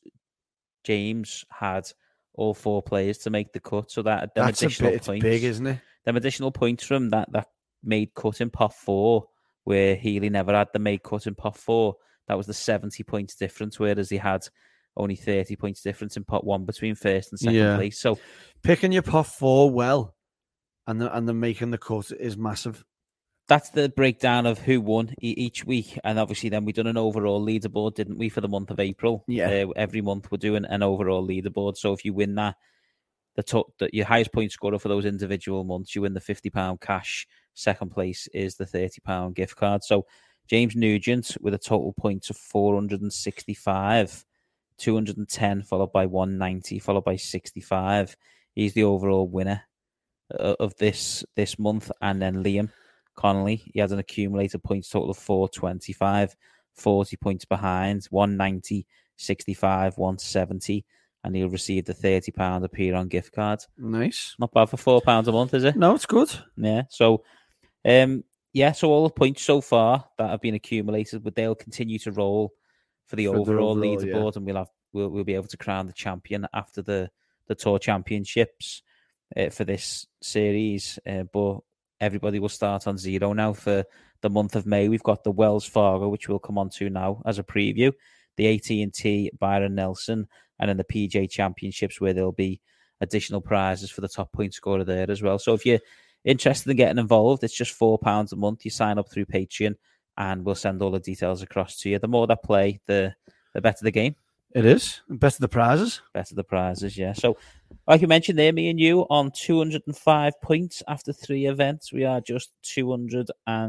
James had all four players to make the cut, so that them That's a additional bit. It's points, big, isn't it? them additional points from that that made cut in pot four, where Healy never had the made cut in pot four. That was the seventy points difference, whereas he had only thirty points difference in pot one between first and second Yeah. place. So Picking your pot four well, and the, and then making the cut is massive. that's the breakdown of who won e- each week, and obviously then we done an overall leaderboard, didn't we, for the month of April? Yeah. Uh, every month we're doing an overall leaderboard. So if you win that, the to- the your highest point scorer for those individual months, you win the fifty pound cash. Second place is the thirty pound gift card. So James Nugent with a total points of four hundred sixty-five, two hundred ten, followed by one ninety, followed by sixty-five. He's the overall winner uh, of this this month. And then Liam Connolly, he has an accumulated points total of four twenty-five, forty points behind, one ninety, sixty-five, one seventy, and he'll receive the thirty pound appear on gift card. Nice. Not bad for four pounds a month, is it? No, it's good. Yeah. So, um, yeah. So all the points so far that have been accumulated, but they'll continue to roll for the For the overall, overall, leaderboard, and we'll have we'll we'll be able to crown the champion after the the tour championships uh, for this series. Uh, but everybody will start on zero now for the month of May. We've got the Wells Fargo, which we'll come on to now as a preview, the A T and T Byron Nelson, and then the P G A Championships, where there'll be additional prizes for the top point scorer there as well. So if you're interested in getting involved, it's just four pounds a month. You sign up through Patreon, and we'll send all the details across to you. The more that play, the the better the game, It is. Better the prizes. better the prizes. Yeah. So, like you mentioned there, me and you on two hundred five points after three events. We are just two hundred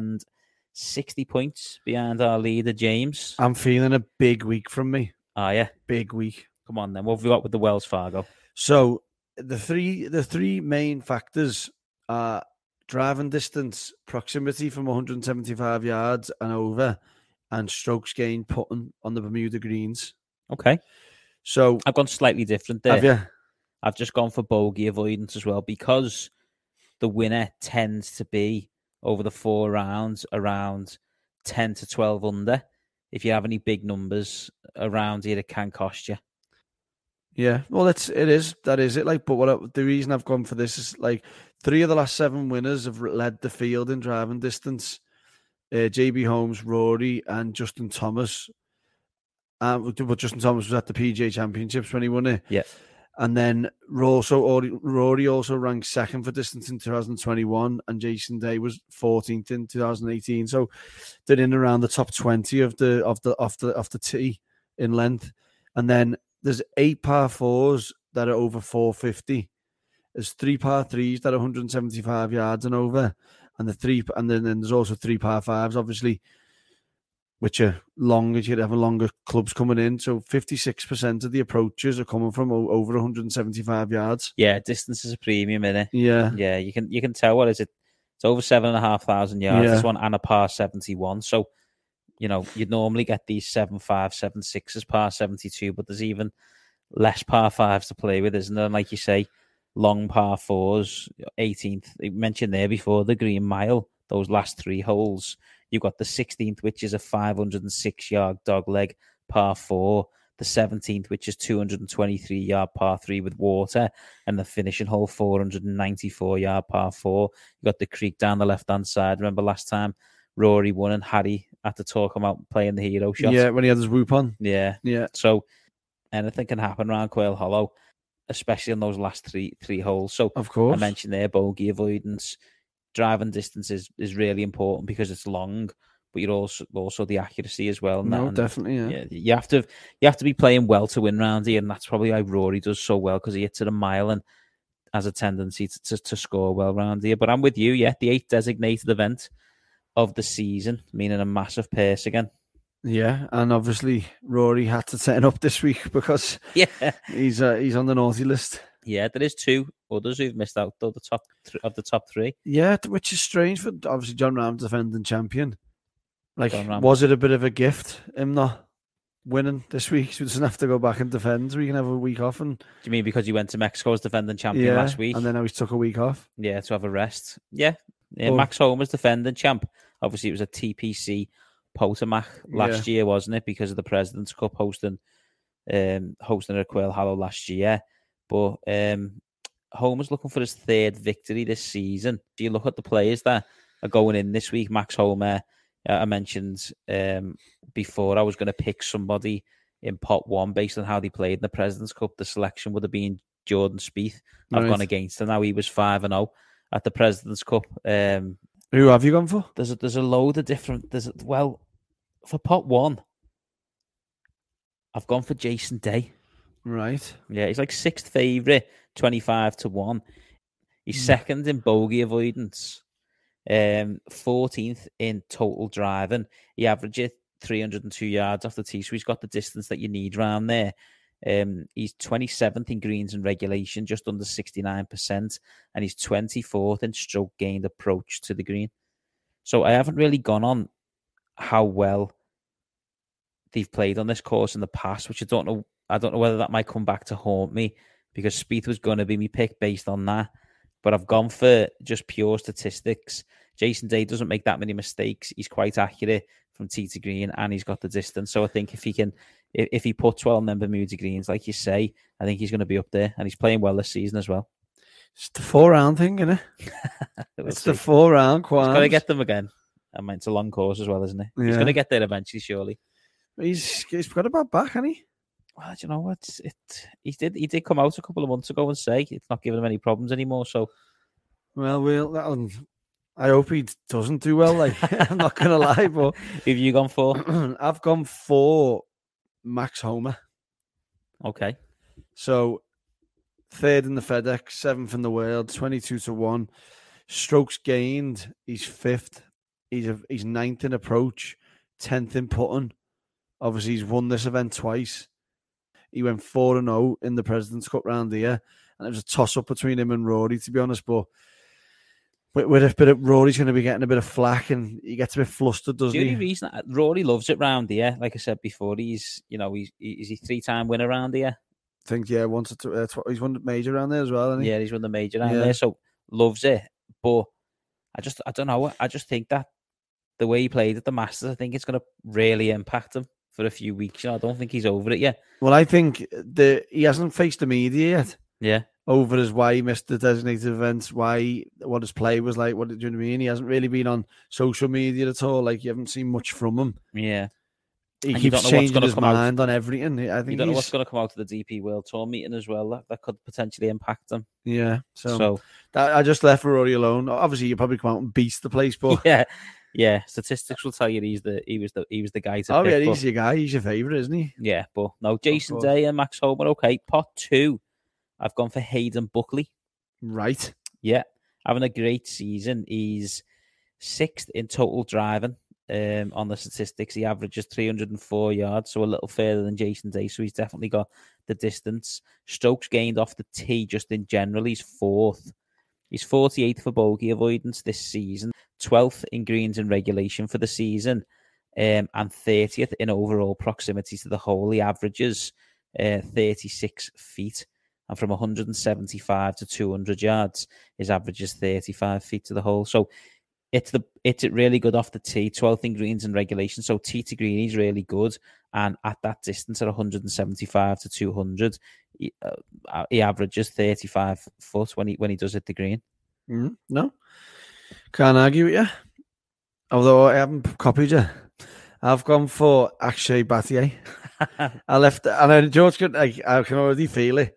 sixty points behind our leader, James. I'm feeling a big week from me. Ah, yeah. Big week. Come on then. What have we got with the Wells Fargo? So the three the three main factors are driving distance, proximity from one hundred seventy-five yards and over, and strokes gained putting on the Bermuda greens. Okay. So I've gone slightly different there. have you? I've just gone for bogey avoidance as well, because the winner tends to be over the four rounds around ten to twelve under. If you have any big numbers around here, it can cost you. Yeah, well, it's it is that is it. Like, but what I, the reason I've gone for this is like three of the last seven winners have led the field in driving distance. Uh, J B Holmes, Rory, and Justin Thomas. Um, but Justin Thomas was at the P G A Championships when he won it. Yeah. And then also Rory also ranked second for distance in two thousand twenty-one, and Jason Day was fourteenth in two thousand eighteen. So they're in around the top twenty of the of the of the of the tee in length. And then there's eight par fours that are over four fifty. There's three par threes that are one hundred seventy-five yards and over, and the three and then, then there's also three par fives, obviously, which are longer. You have a longer clubs coming in. So fifty-six percent of the approaches are coming from o- over one hundred seventy-five yards. Yeah, distance is a premium, isn't it? Yeah, yeah. You can you can tell. What is it? It's over seven and a half thousand yards. Yeah. This one and a par seventy-one. So, you know, you'd normally get these seven five, seven sixes, par seventy-two, but there's even less par fives to play with, isn't there? And like you say, long par fours, eighteenth. You mentioned there before the Green Mile. Those last three holes. You've got the sixteenth, which is a five hundred six yard dogleg par four. The seventeenth, which is two hundred twenty-three yard par three with water. And the finishing hole, four hundred ninety-four yard par four. You've got the creek down the left-hand side. Remember last time Rory won and Harry had to talk him out playing the hero shot? yeah, when he had his whoop on. Yeah. Yeah. So anything can happen around Quail Hollow, especially on those last three three holes. So Of course. I mentioned there, bogey avoidance. Driving distance is, is really important because it's long, but you're also also the accuracy as well. And No, that, and definitely, yeah. yeah, you have to you have to be playing well to win round here, and that's probably why Rory does so well, because he hits it a mile and has a tendency to, to, to score well round here. But I'm with you, yeah, the eighth designated event of the season, meaning a massive pace again. Yeah, and obviously Rory had to turn up this week because Yeah, he's uh, he's on the naughty list. yeah, there is two others who've missed out though, the top th- of the top three. Yeah, which is strange for obviously John Ram, defending champion. Like, John Ram. was it a bit of a gift him not winning this week, so he doesn't have to go back and defend, so he can have a week off? And Do you mean because he went to Mexico as defending champion yeah, last week? and then now he's took a week off. Yeah, to have a rest. Yeah, yeah. Well- Max Homer's defending champ. Obviously, it was a T P C Potomac last year, wasn't it? Because of the President's Cup hosting, um, hosting at Quail Hollow last year. But um, Homer's looking for his third victory this season. If you look at the players that are going in this week, Max Homer, uh, I mentioned um, before, I was going to pick somebody in pot one based on how they played in the President's Cup. The selection would have been Jordan Spieth. I've Right. gone against him now. He was five and zero at the President's Cup. Um, Who have you gone for? there's a, there's a load of different. There's a, well, for pot one, I've gone for Jason Day. Right. Yeah, he's like sixth favourite, twenty-five to one. He's Hmm. second in bogey avoidance, um, fourteenth in total driving. He averages three hundred two yards off the tee, so he's got the distance that you need round there. Um, he's twenty-seventh in greens and regulation, just under sixty-nine percent, and he's twenty-fourth in stroke gained approach to the green. So I haven't really gone on how well they've played on this course in the past, which I don't know. I don't know whether that might come back to haunt me, because Spieth was going to be my pick based on that. But I've gone for just pure statistics. Jason Day doesn't make that many mistakes. He's quite accurate from tee to green, and he's got the distance. So I think if he can, if, if he puts well on them Bermuda greens, like you say, I think he's going to be up there, and he's playing well this season as well. It's the four round thing, isn't it? We'll It's see. the four round He's quad. got to get them again. I mean, it's a long course as well, isn't it? He's Yeah. going to get there eventually, surely. He's he's got a bad back, hasn't he? Well, do you know what? It he did he did come out a couple of months ago and say it's not giving him any problems anymore. So Well, we'll. That'll, I hope he doesn't do well. Like, I'm not gonna lie, but who have you gone for? I've gone for Max Homer. Okay. So third in the FedEx, seventh in the world, twenty-two to one. Strokes gained, he's fifth. He's a, he's ninth in approach, tenth in putting. Obviously, he's won this event twice. He went four and zero in the President's Cup round here, and it was a toss up between him and Rory, to be honest. But with, with a bit of Rory's going to be getting a bit of flack, and he gets a bit flustered, doesn't The only he? reason Rory loves it round here, like I said before, he's you know he's he's a three time winner round here. I think yeah, once or two, uh, tw- he's won the major round there as well, hasn't he? Yeah, he's won the major round Yeah. there, so loves it. But I just I don't know. I just think that the way he played at the Masters, I think it's going to really impact him. for a few weeks. You know, I don't think he's over it yet. Well, I think the he hasn't faced the media yet Yeah. over as why he missed the designated events, why what his play was like. What do you know what I mean? He hasn't really been on social media at all. Like you haven't seen much from him. Yeah. He And you keeps don't know what's changing gonna his come out. mind on everything. I think You don't know he's, what's going to come out of the D P World Tour meeting as well. That, that could potentially impact them. yeah. So, So, that, I just left Rory alone. Obviously, you probably come out and beat the place, but yeah, yeah. Statistics will tell you he's the he was the he was the guy to oh pick. yeah, but- he's your guy. He's your favourite, isn't he? Yeah, but no, Jason course. Day and Max Homer. Okay, pot two. I've gone for Hayden Buckley. Right. Yeah, having a great season. He's sixth in total driving um, on the statistics. He averages three hundred four yards, so a little further than Jason Day. So he's definitely got the distance. Strokes gained off the tee just in general. He's fourth. He's forty-eighth for bogey avoidance this season, twelfth in greens and regulation for the season, um, and thirtieth in overall proximity to the hole. He averages uh, thirty-six feet. And from one hundred seventy-five to two hundred yards, his average is thirty-five feet to the hole. So it's the it's really good off the tee, twelfth in greens and regulation. So tee to green, he's really good. And at that distance, at one hundred seventy-five to two hundred, he, uh, he averages thirty-five foot when he when he does hit the green. Mm, no, can't argue with you. Although I haven't copied you, I've gone for Akshay Bhatia. I left, and I, George could, like, I can already feel it.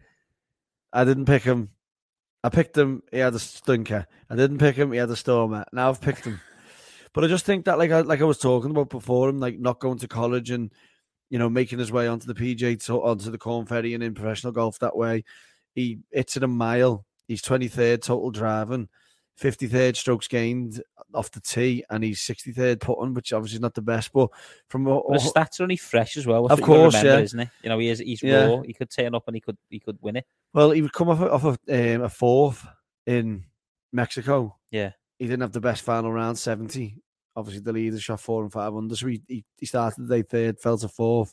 I didn't pick him. I picked him. He had a stinker. I didn't pick him. He had a stormer. Now I've picked him. But I just think that, like I like I was talking about before, him like not going to college and you know making his way onto the P G A to onto the Corn Ferry and in professional golf that way. He hits it a mile. He's twenty-third total driving, fifty-third strokes gained off the tee, and he's sixty-third putting, which obviously is not the best. But from But his stats are only fresh as well. Of That's what you course, remember, yeah. isn't it? You know, he is he's Yeah. raw. He could turn up and he could he could win it. well, he would come off a, off a, um, a fourth in Mexico. Yeah. He didn't have the best final round, seventy. Obviously, the leader shot four and five under, so he, he, he started the day third, fell to fourth.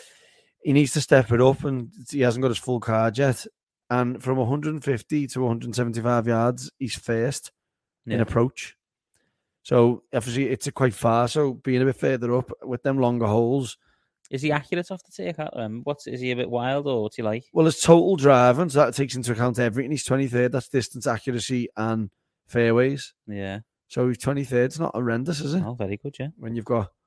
He needs to step it up, and he hasn't got his full card yet. And from one hundred fifty to one hundred seventy-five yards, he's first in Yeah. approach. So, obviously, it's a quite far. So, being a bit further up with them longer holes. Is he accurate off the tee? I can't remember. What's is he a bit wild or what's he like? Well, it's total driving, so that takes into account everything. He's twenty-third. That's distance, accuracy, and fairways. Yeah. So he's twenty-third. It's not horrendous, is it? Oh, very good, yeah. When you've got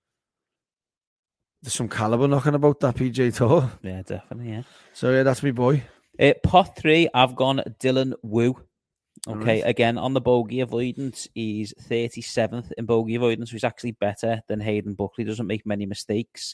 there's some caliber knocking about that P G A Tour. Yeah, definitely, yeah. So yeah, that's me boy. Uh, pot three, I've gone Dylan Wu. Okay, Alright. again, on the bogey avoidance, he's thirty-seventh in bogey avoidance, which is actually better than Hayden Buckley. Doesn't make many mistakes.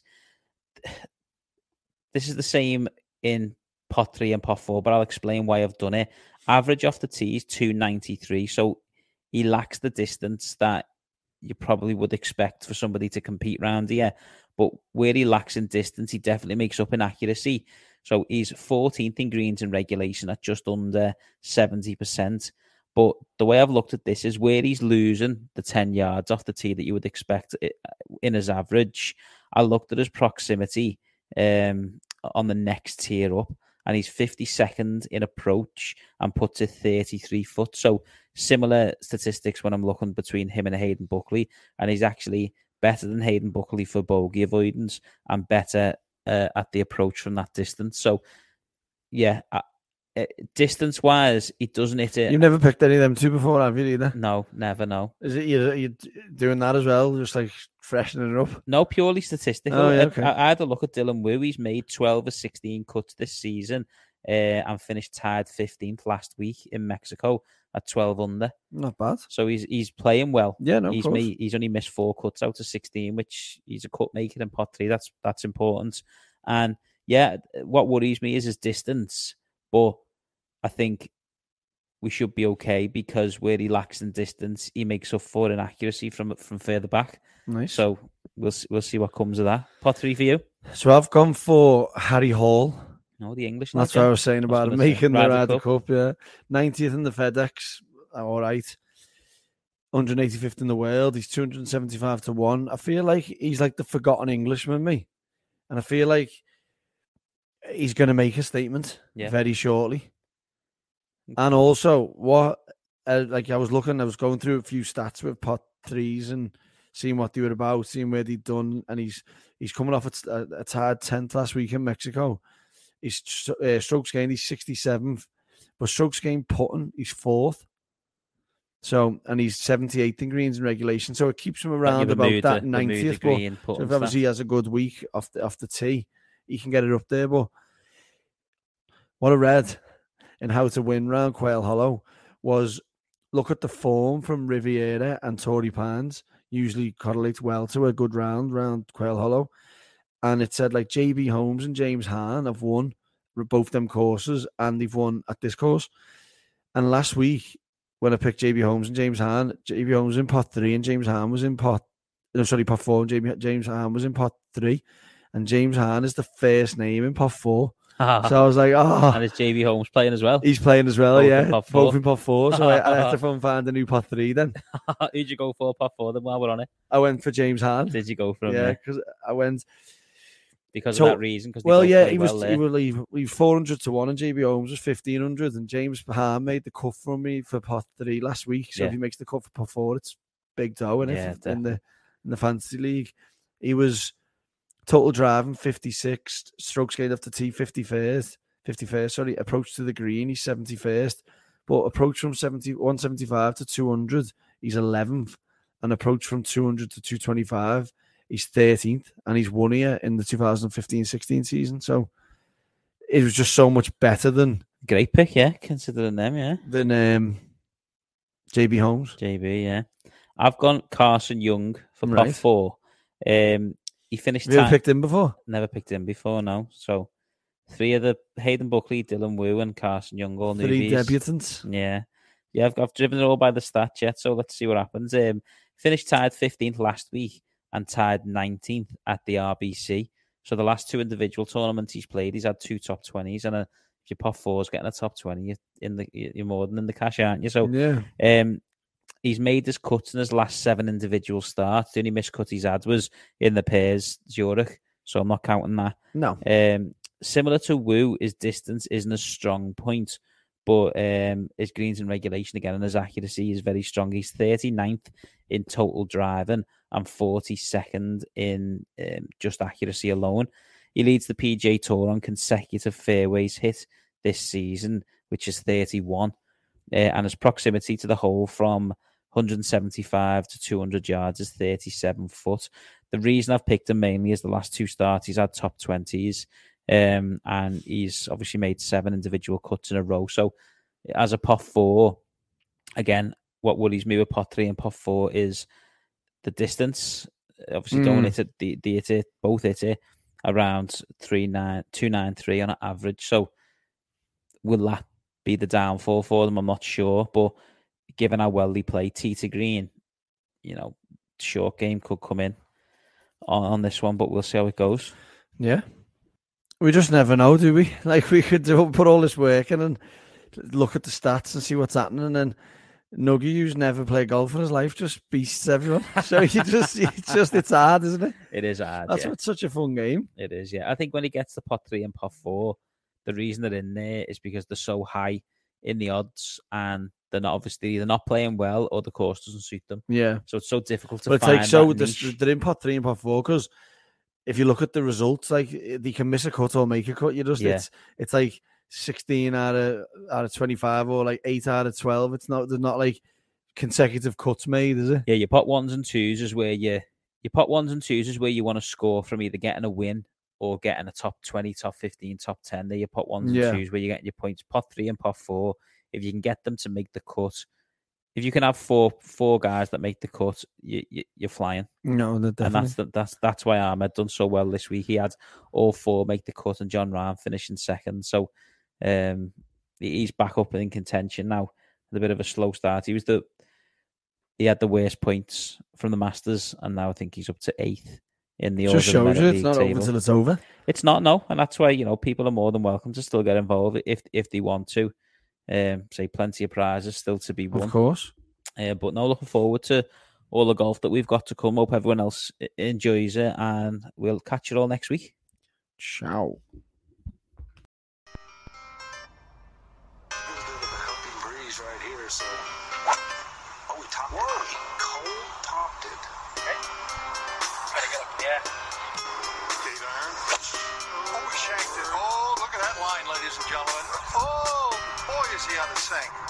This is the same in pot three and pot four, but I'll explain why I've done it. Average off the tee is two ninety-three, so he lacks the distance that you probably would expect for somebody to compete round here. But where he lacks in distance, he definitely makes up in accuracy. So he's fourteenth in greens in regulation at just under seventy percent. But the way I've looked at this is where he's losing the ten yards off the tee that you would expect in his average. I looked at his proximity um, on the next tier up, and he's fifty-second in approach and puts it thirty-three foot. So similar statistics when I'm looking between him and Hayden Buckley, and he's actually better than Hayden Buckley for bogey avoidance and better uh, at the approach from that distance. So, yeah, uh, uh, distance-wise, he doesn't hit it. You've never picked any of them two before, have you, either? No, never, no. Is it you? You doing that as well, just like freshening it up? No, purely statistical. Oh, yeah, I- okay. I, I had a look at Dylan Wu. He's made twelve of sixteen cuts this season uh, and finished tied fifteenth last week in Mexico at twelve under. Not bad. So he's he's playing well. Yeah, no, of he's course. made, he's only missed four cuts out of sixteen, which he's a cut maker in pot three. That's that's important. And yeah, what worries me is his distance, but I think we should be okay because where he lacks in distance, he makes up for in accuracy from from further back. Nice. So we'll see- we'll see what comes of that. Pot three for you. So I've gone for Harry Hall. No, the English. That's lad, what I yeah. was saying I was about him gonna say, making the Ryder Ryder Cup. Cup. Yeah, ninetieth in the FedEx. All right. one hundred eighty-fifth in the world. He's two hundred seventy-five to one. I feel like he's like the forgotten Englishman, me, and I feel like he's going to make a statement Yeah. very shortly. And also, what uh, like I was looking, I was going through a few stats with pot threes and seeing what they were about, seeing where they'd done, and he's he's coming off a, a, a tied tenth last week in Mexico. His uh, strokes gained, he's sixty-seventh, but strokes gained putting, he's fourth. So, and he's seventy-eighth in greens and regulation, so it keeps him around about that the, ninetieth. The but so if obviously he has a good week off the, off the tee, he can get it up there. But what I read in How to Win round Quail Hollow was look at the form from Riviera and Torrey Pines. Usually correlates well to a good round round Quail Hollow. And it said like J B Holmes and James Hahn have won both them courses, and they've won at this course. And last week, when I picked J B Holmes and James Hahn, J B Holmes was in pot three and James Hahn was in pot, no, sorry, pot four, and J B, James Hahn was in pot three. And James Hahn is the first name in pot four. So I was like, oh. And is J B Holmes playing as well? He's playing as well, both yeah. In pot both in pot four. So I, I had to phone find a new pot three then. Who'd you go for pot four then while we're on it? I went for James Hahn. Did you go for him? Yeah, because I went. Because so, of that reason? Cause well, yeah, he was, well he was leave, leave four hundred to one and J B Holmes was fifteen hundred, and James Hahn made the cut from me for pot three last week. So yeah. if he makes the cut for pot four, it's big dough in, yeah, it, in, the, in the fantasy league. He was total driving fifty-sixth, strokes gained off the tee fifty-first. fifty-first, sorry, approach to the green, he's seventy-first, but approach from seventy, one seventy-five to two hundred, he's eleventh, and approach from two hundred to two twenty-five, he's thirteenth, and he's won here in the two thousand fifteen sixteen season, so it was just so much better than... Great pick, yeah, considering them, yeah. Than um, J B Holmes. J B, yeah. I've gone Carson Young for right. pot four. Um, he finished... Have you ever picked him before? Never picked him before, no, so... Three of the Hayden Buckley, Dylan Wu, and Carson Young, all newbies. Three debutants. Yeah. Yeah, I've, I've driven it all by the stats yet, so let's see what happens. Um, finished tied fifteenth last week and tied nineteenth at the R B C. So the last two individual tournaments he's played, he's had two top twenties, and a, if your pot four is getting a top twenty, you're, in the, you're more than in the cash, aren't you? So yeah. um, he's made his cuts in his last seven individual starts. The only miscut he's had was in the pairs Zurich, so I'm not counting that. No. Um, Similar to Wu, his distance isn't a strong point, but um, his greens and regulation again and his accuracy is very strong. He's thirty-ninth in total driving and forty-second in um, just accuracy alone. He leads the P G A Tour on consecutive fairways hit this season, which is thirty-one, uh, and his proximity to the hole from one seventy-five to two hundred yards is thirty-seven foot. The reason I've picked him mainly is the last two starts he's had top twenties. Um, and he's obviously made seven individual cuts in a row. So as a pot four, again, what worries me with pot three and pot four is the distance. Obviously, mm. don't hit it, the, the hit it, both hit it around three nine two nine three on an average. So will that be the downfall for them? I'm not sure, but given how well they play tee to green, you know, short game could come in on, on this one, but we'll see how it goes. Yeah. We just never know, do we? Like, we could do, put all this work in and look at the stats and see what's happening, and then Nuggy, who's never played golf in his life, just beasts everyone. So you just, it's just, it's hard, isn't it? It is hard. That's yeah. what's such a fun game. It is, yeah. I think when he gets to pot three and pot four, the reason they're in there is because they're so high in the odds, and they're not obviously they're not playing well, or the course doesn't suit them. Yeah. So it's so difficult to but find. It's like so niche. They're in pot three and pot four because if you look at the results, like they can miss a cut or make a cut. You just yeah. it's it's like sixteen out of out of twenty-five or like eight out of twelve. It's not they're not like consecutive cuts made, is it? Yeah, your pot ones and twos is where you your pot ones and twos is where you want to score from either getting a win or getting a top twenty, top fifteen, top ten. They're your pot ones and yeah. twos where you get your points. Pot three and pot four, if you can get them to make the cut. If you can have four four guys that make the cut, you, you, you're flying. No, definitely. And that's the, that's that's why Ahmed done so well this week. He had all four make the cut, and John Rahm finishing second. So um, he's back up in contention now. A bit of a slow start. He was the he had the worst points from the Masters, and now I think he's up to eighth in the. Just shows you it's not table. over until it's over. It's not, no, and that's why you know people are more than welcome to still get involved if if they want to. Um, say plenty of prizes still to be won, of course. Uh, but no, looking forward to all the golf that we've got to come. Hope everyone else enjoys it, and we'll catch you all next week. Ciao. Helping breeze right here, so. Oh, we topped it. Cole topped it. Okay. Yeah. Dave Iron. Oh, he shanked it. Oh, look at that line, ladies and gentlemen. Oh, boy, is he on the sink.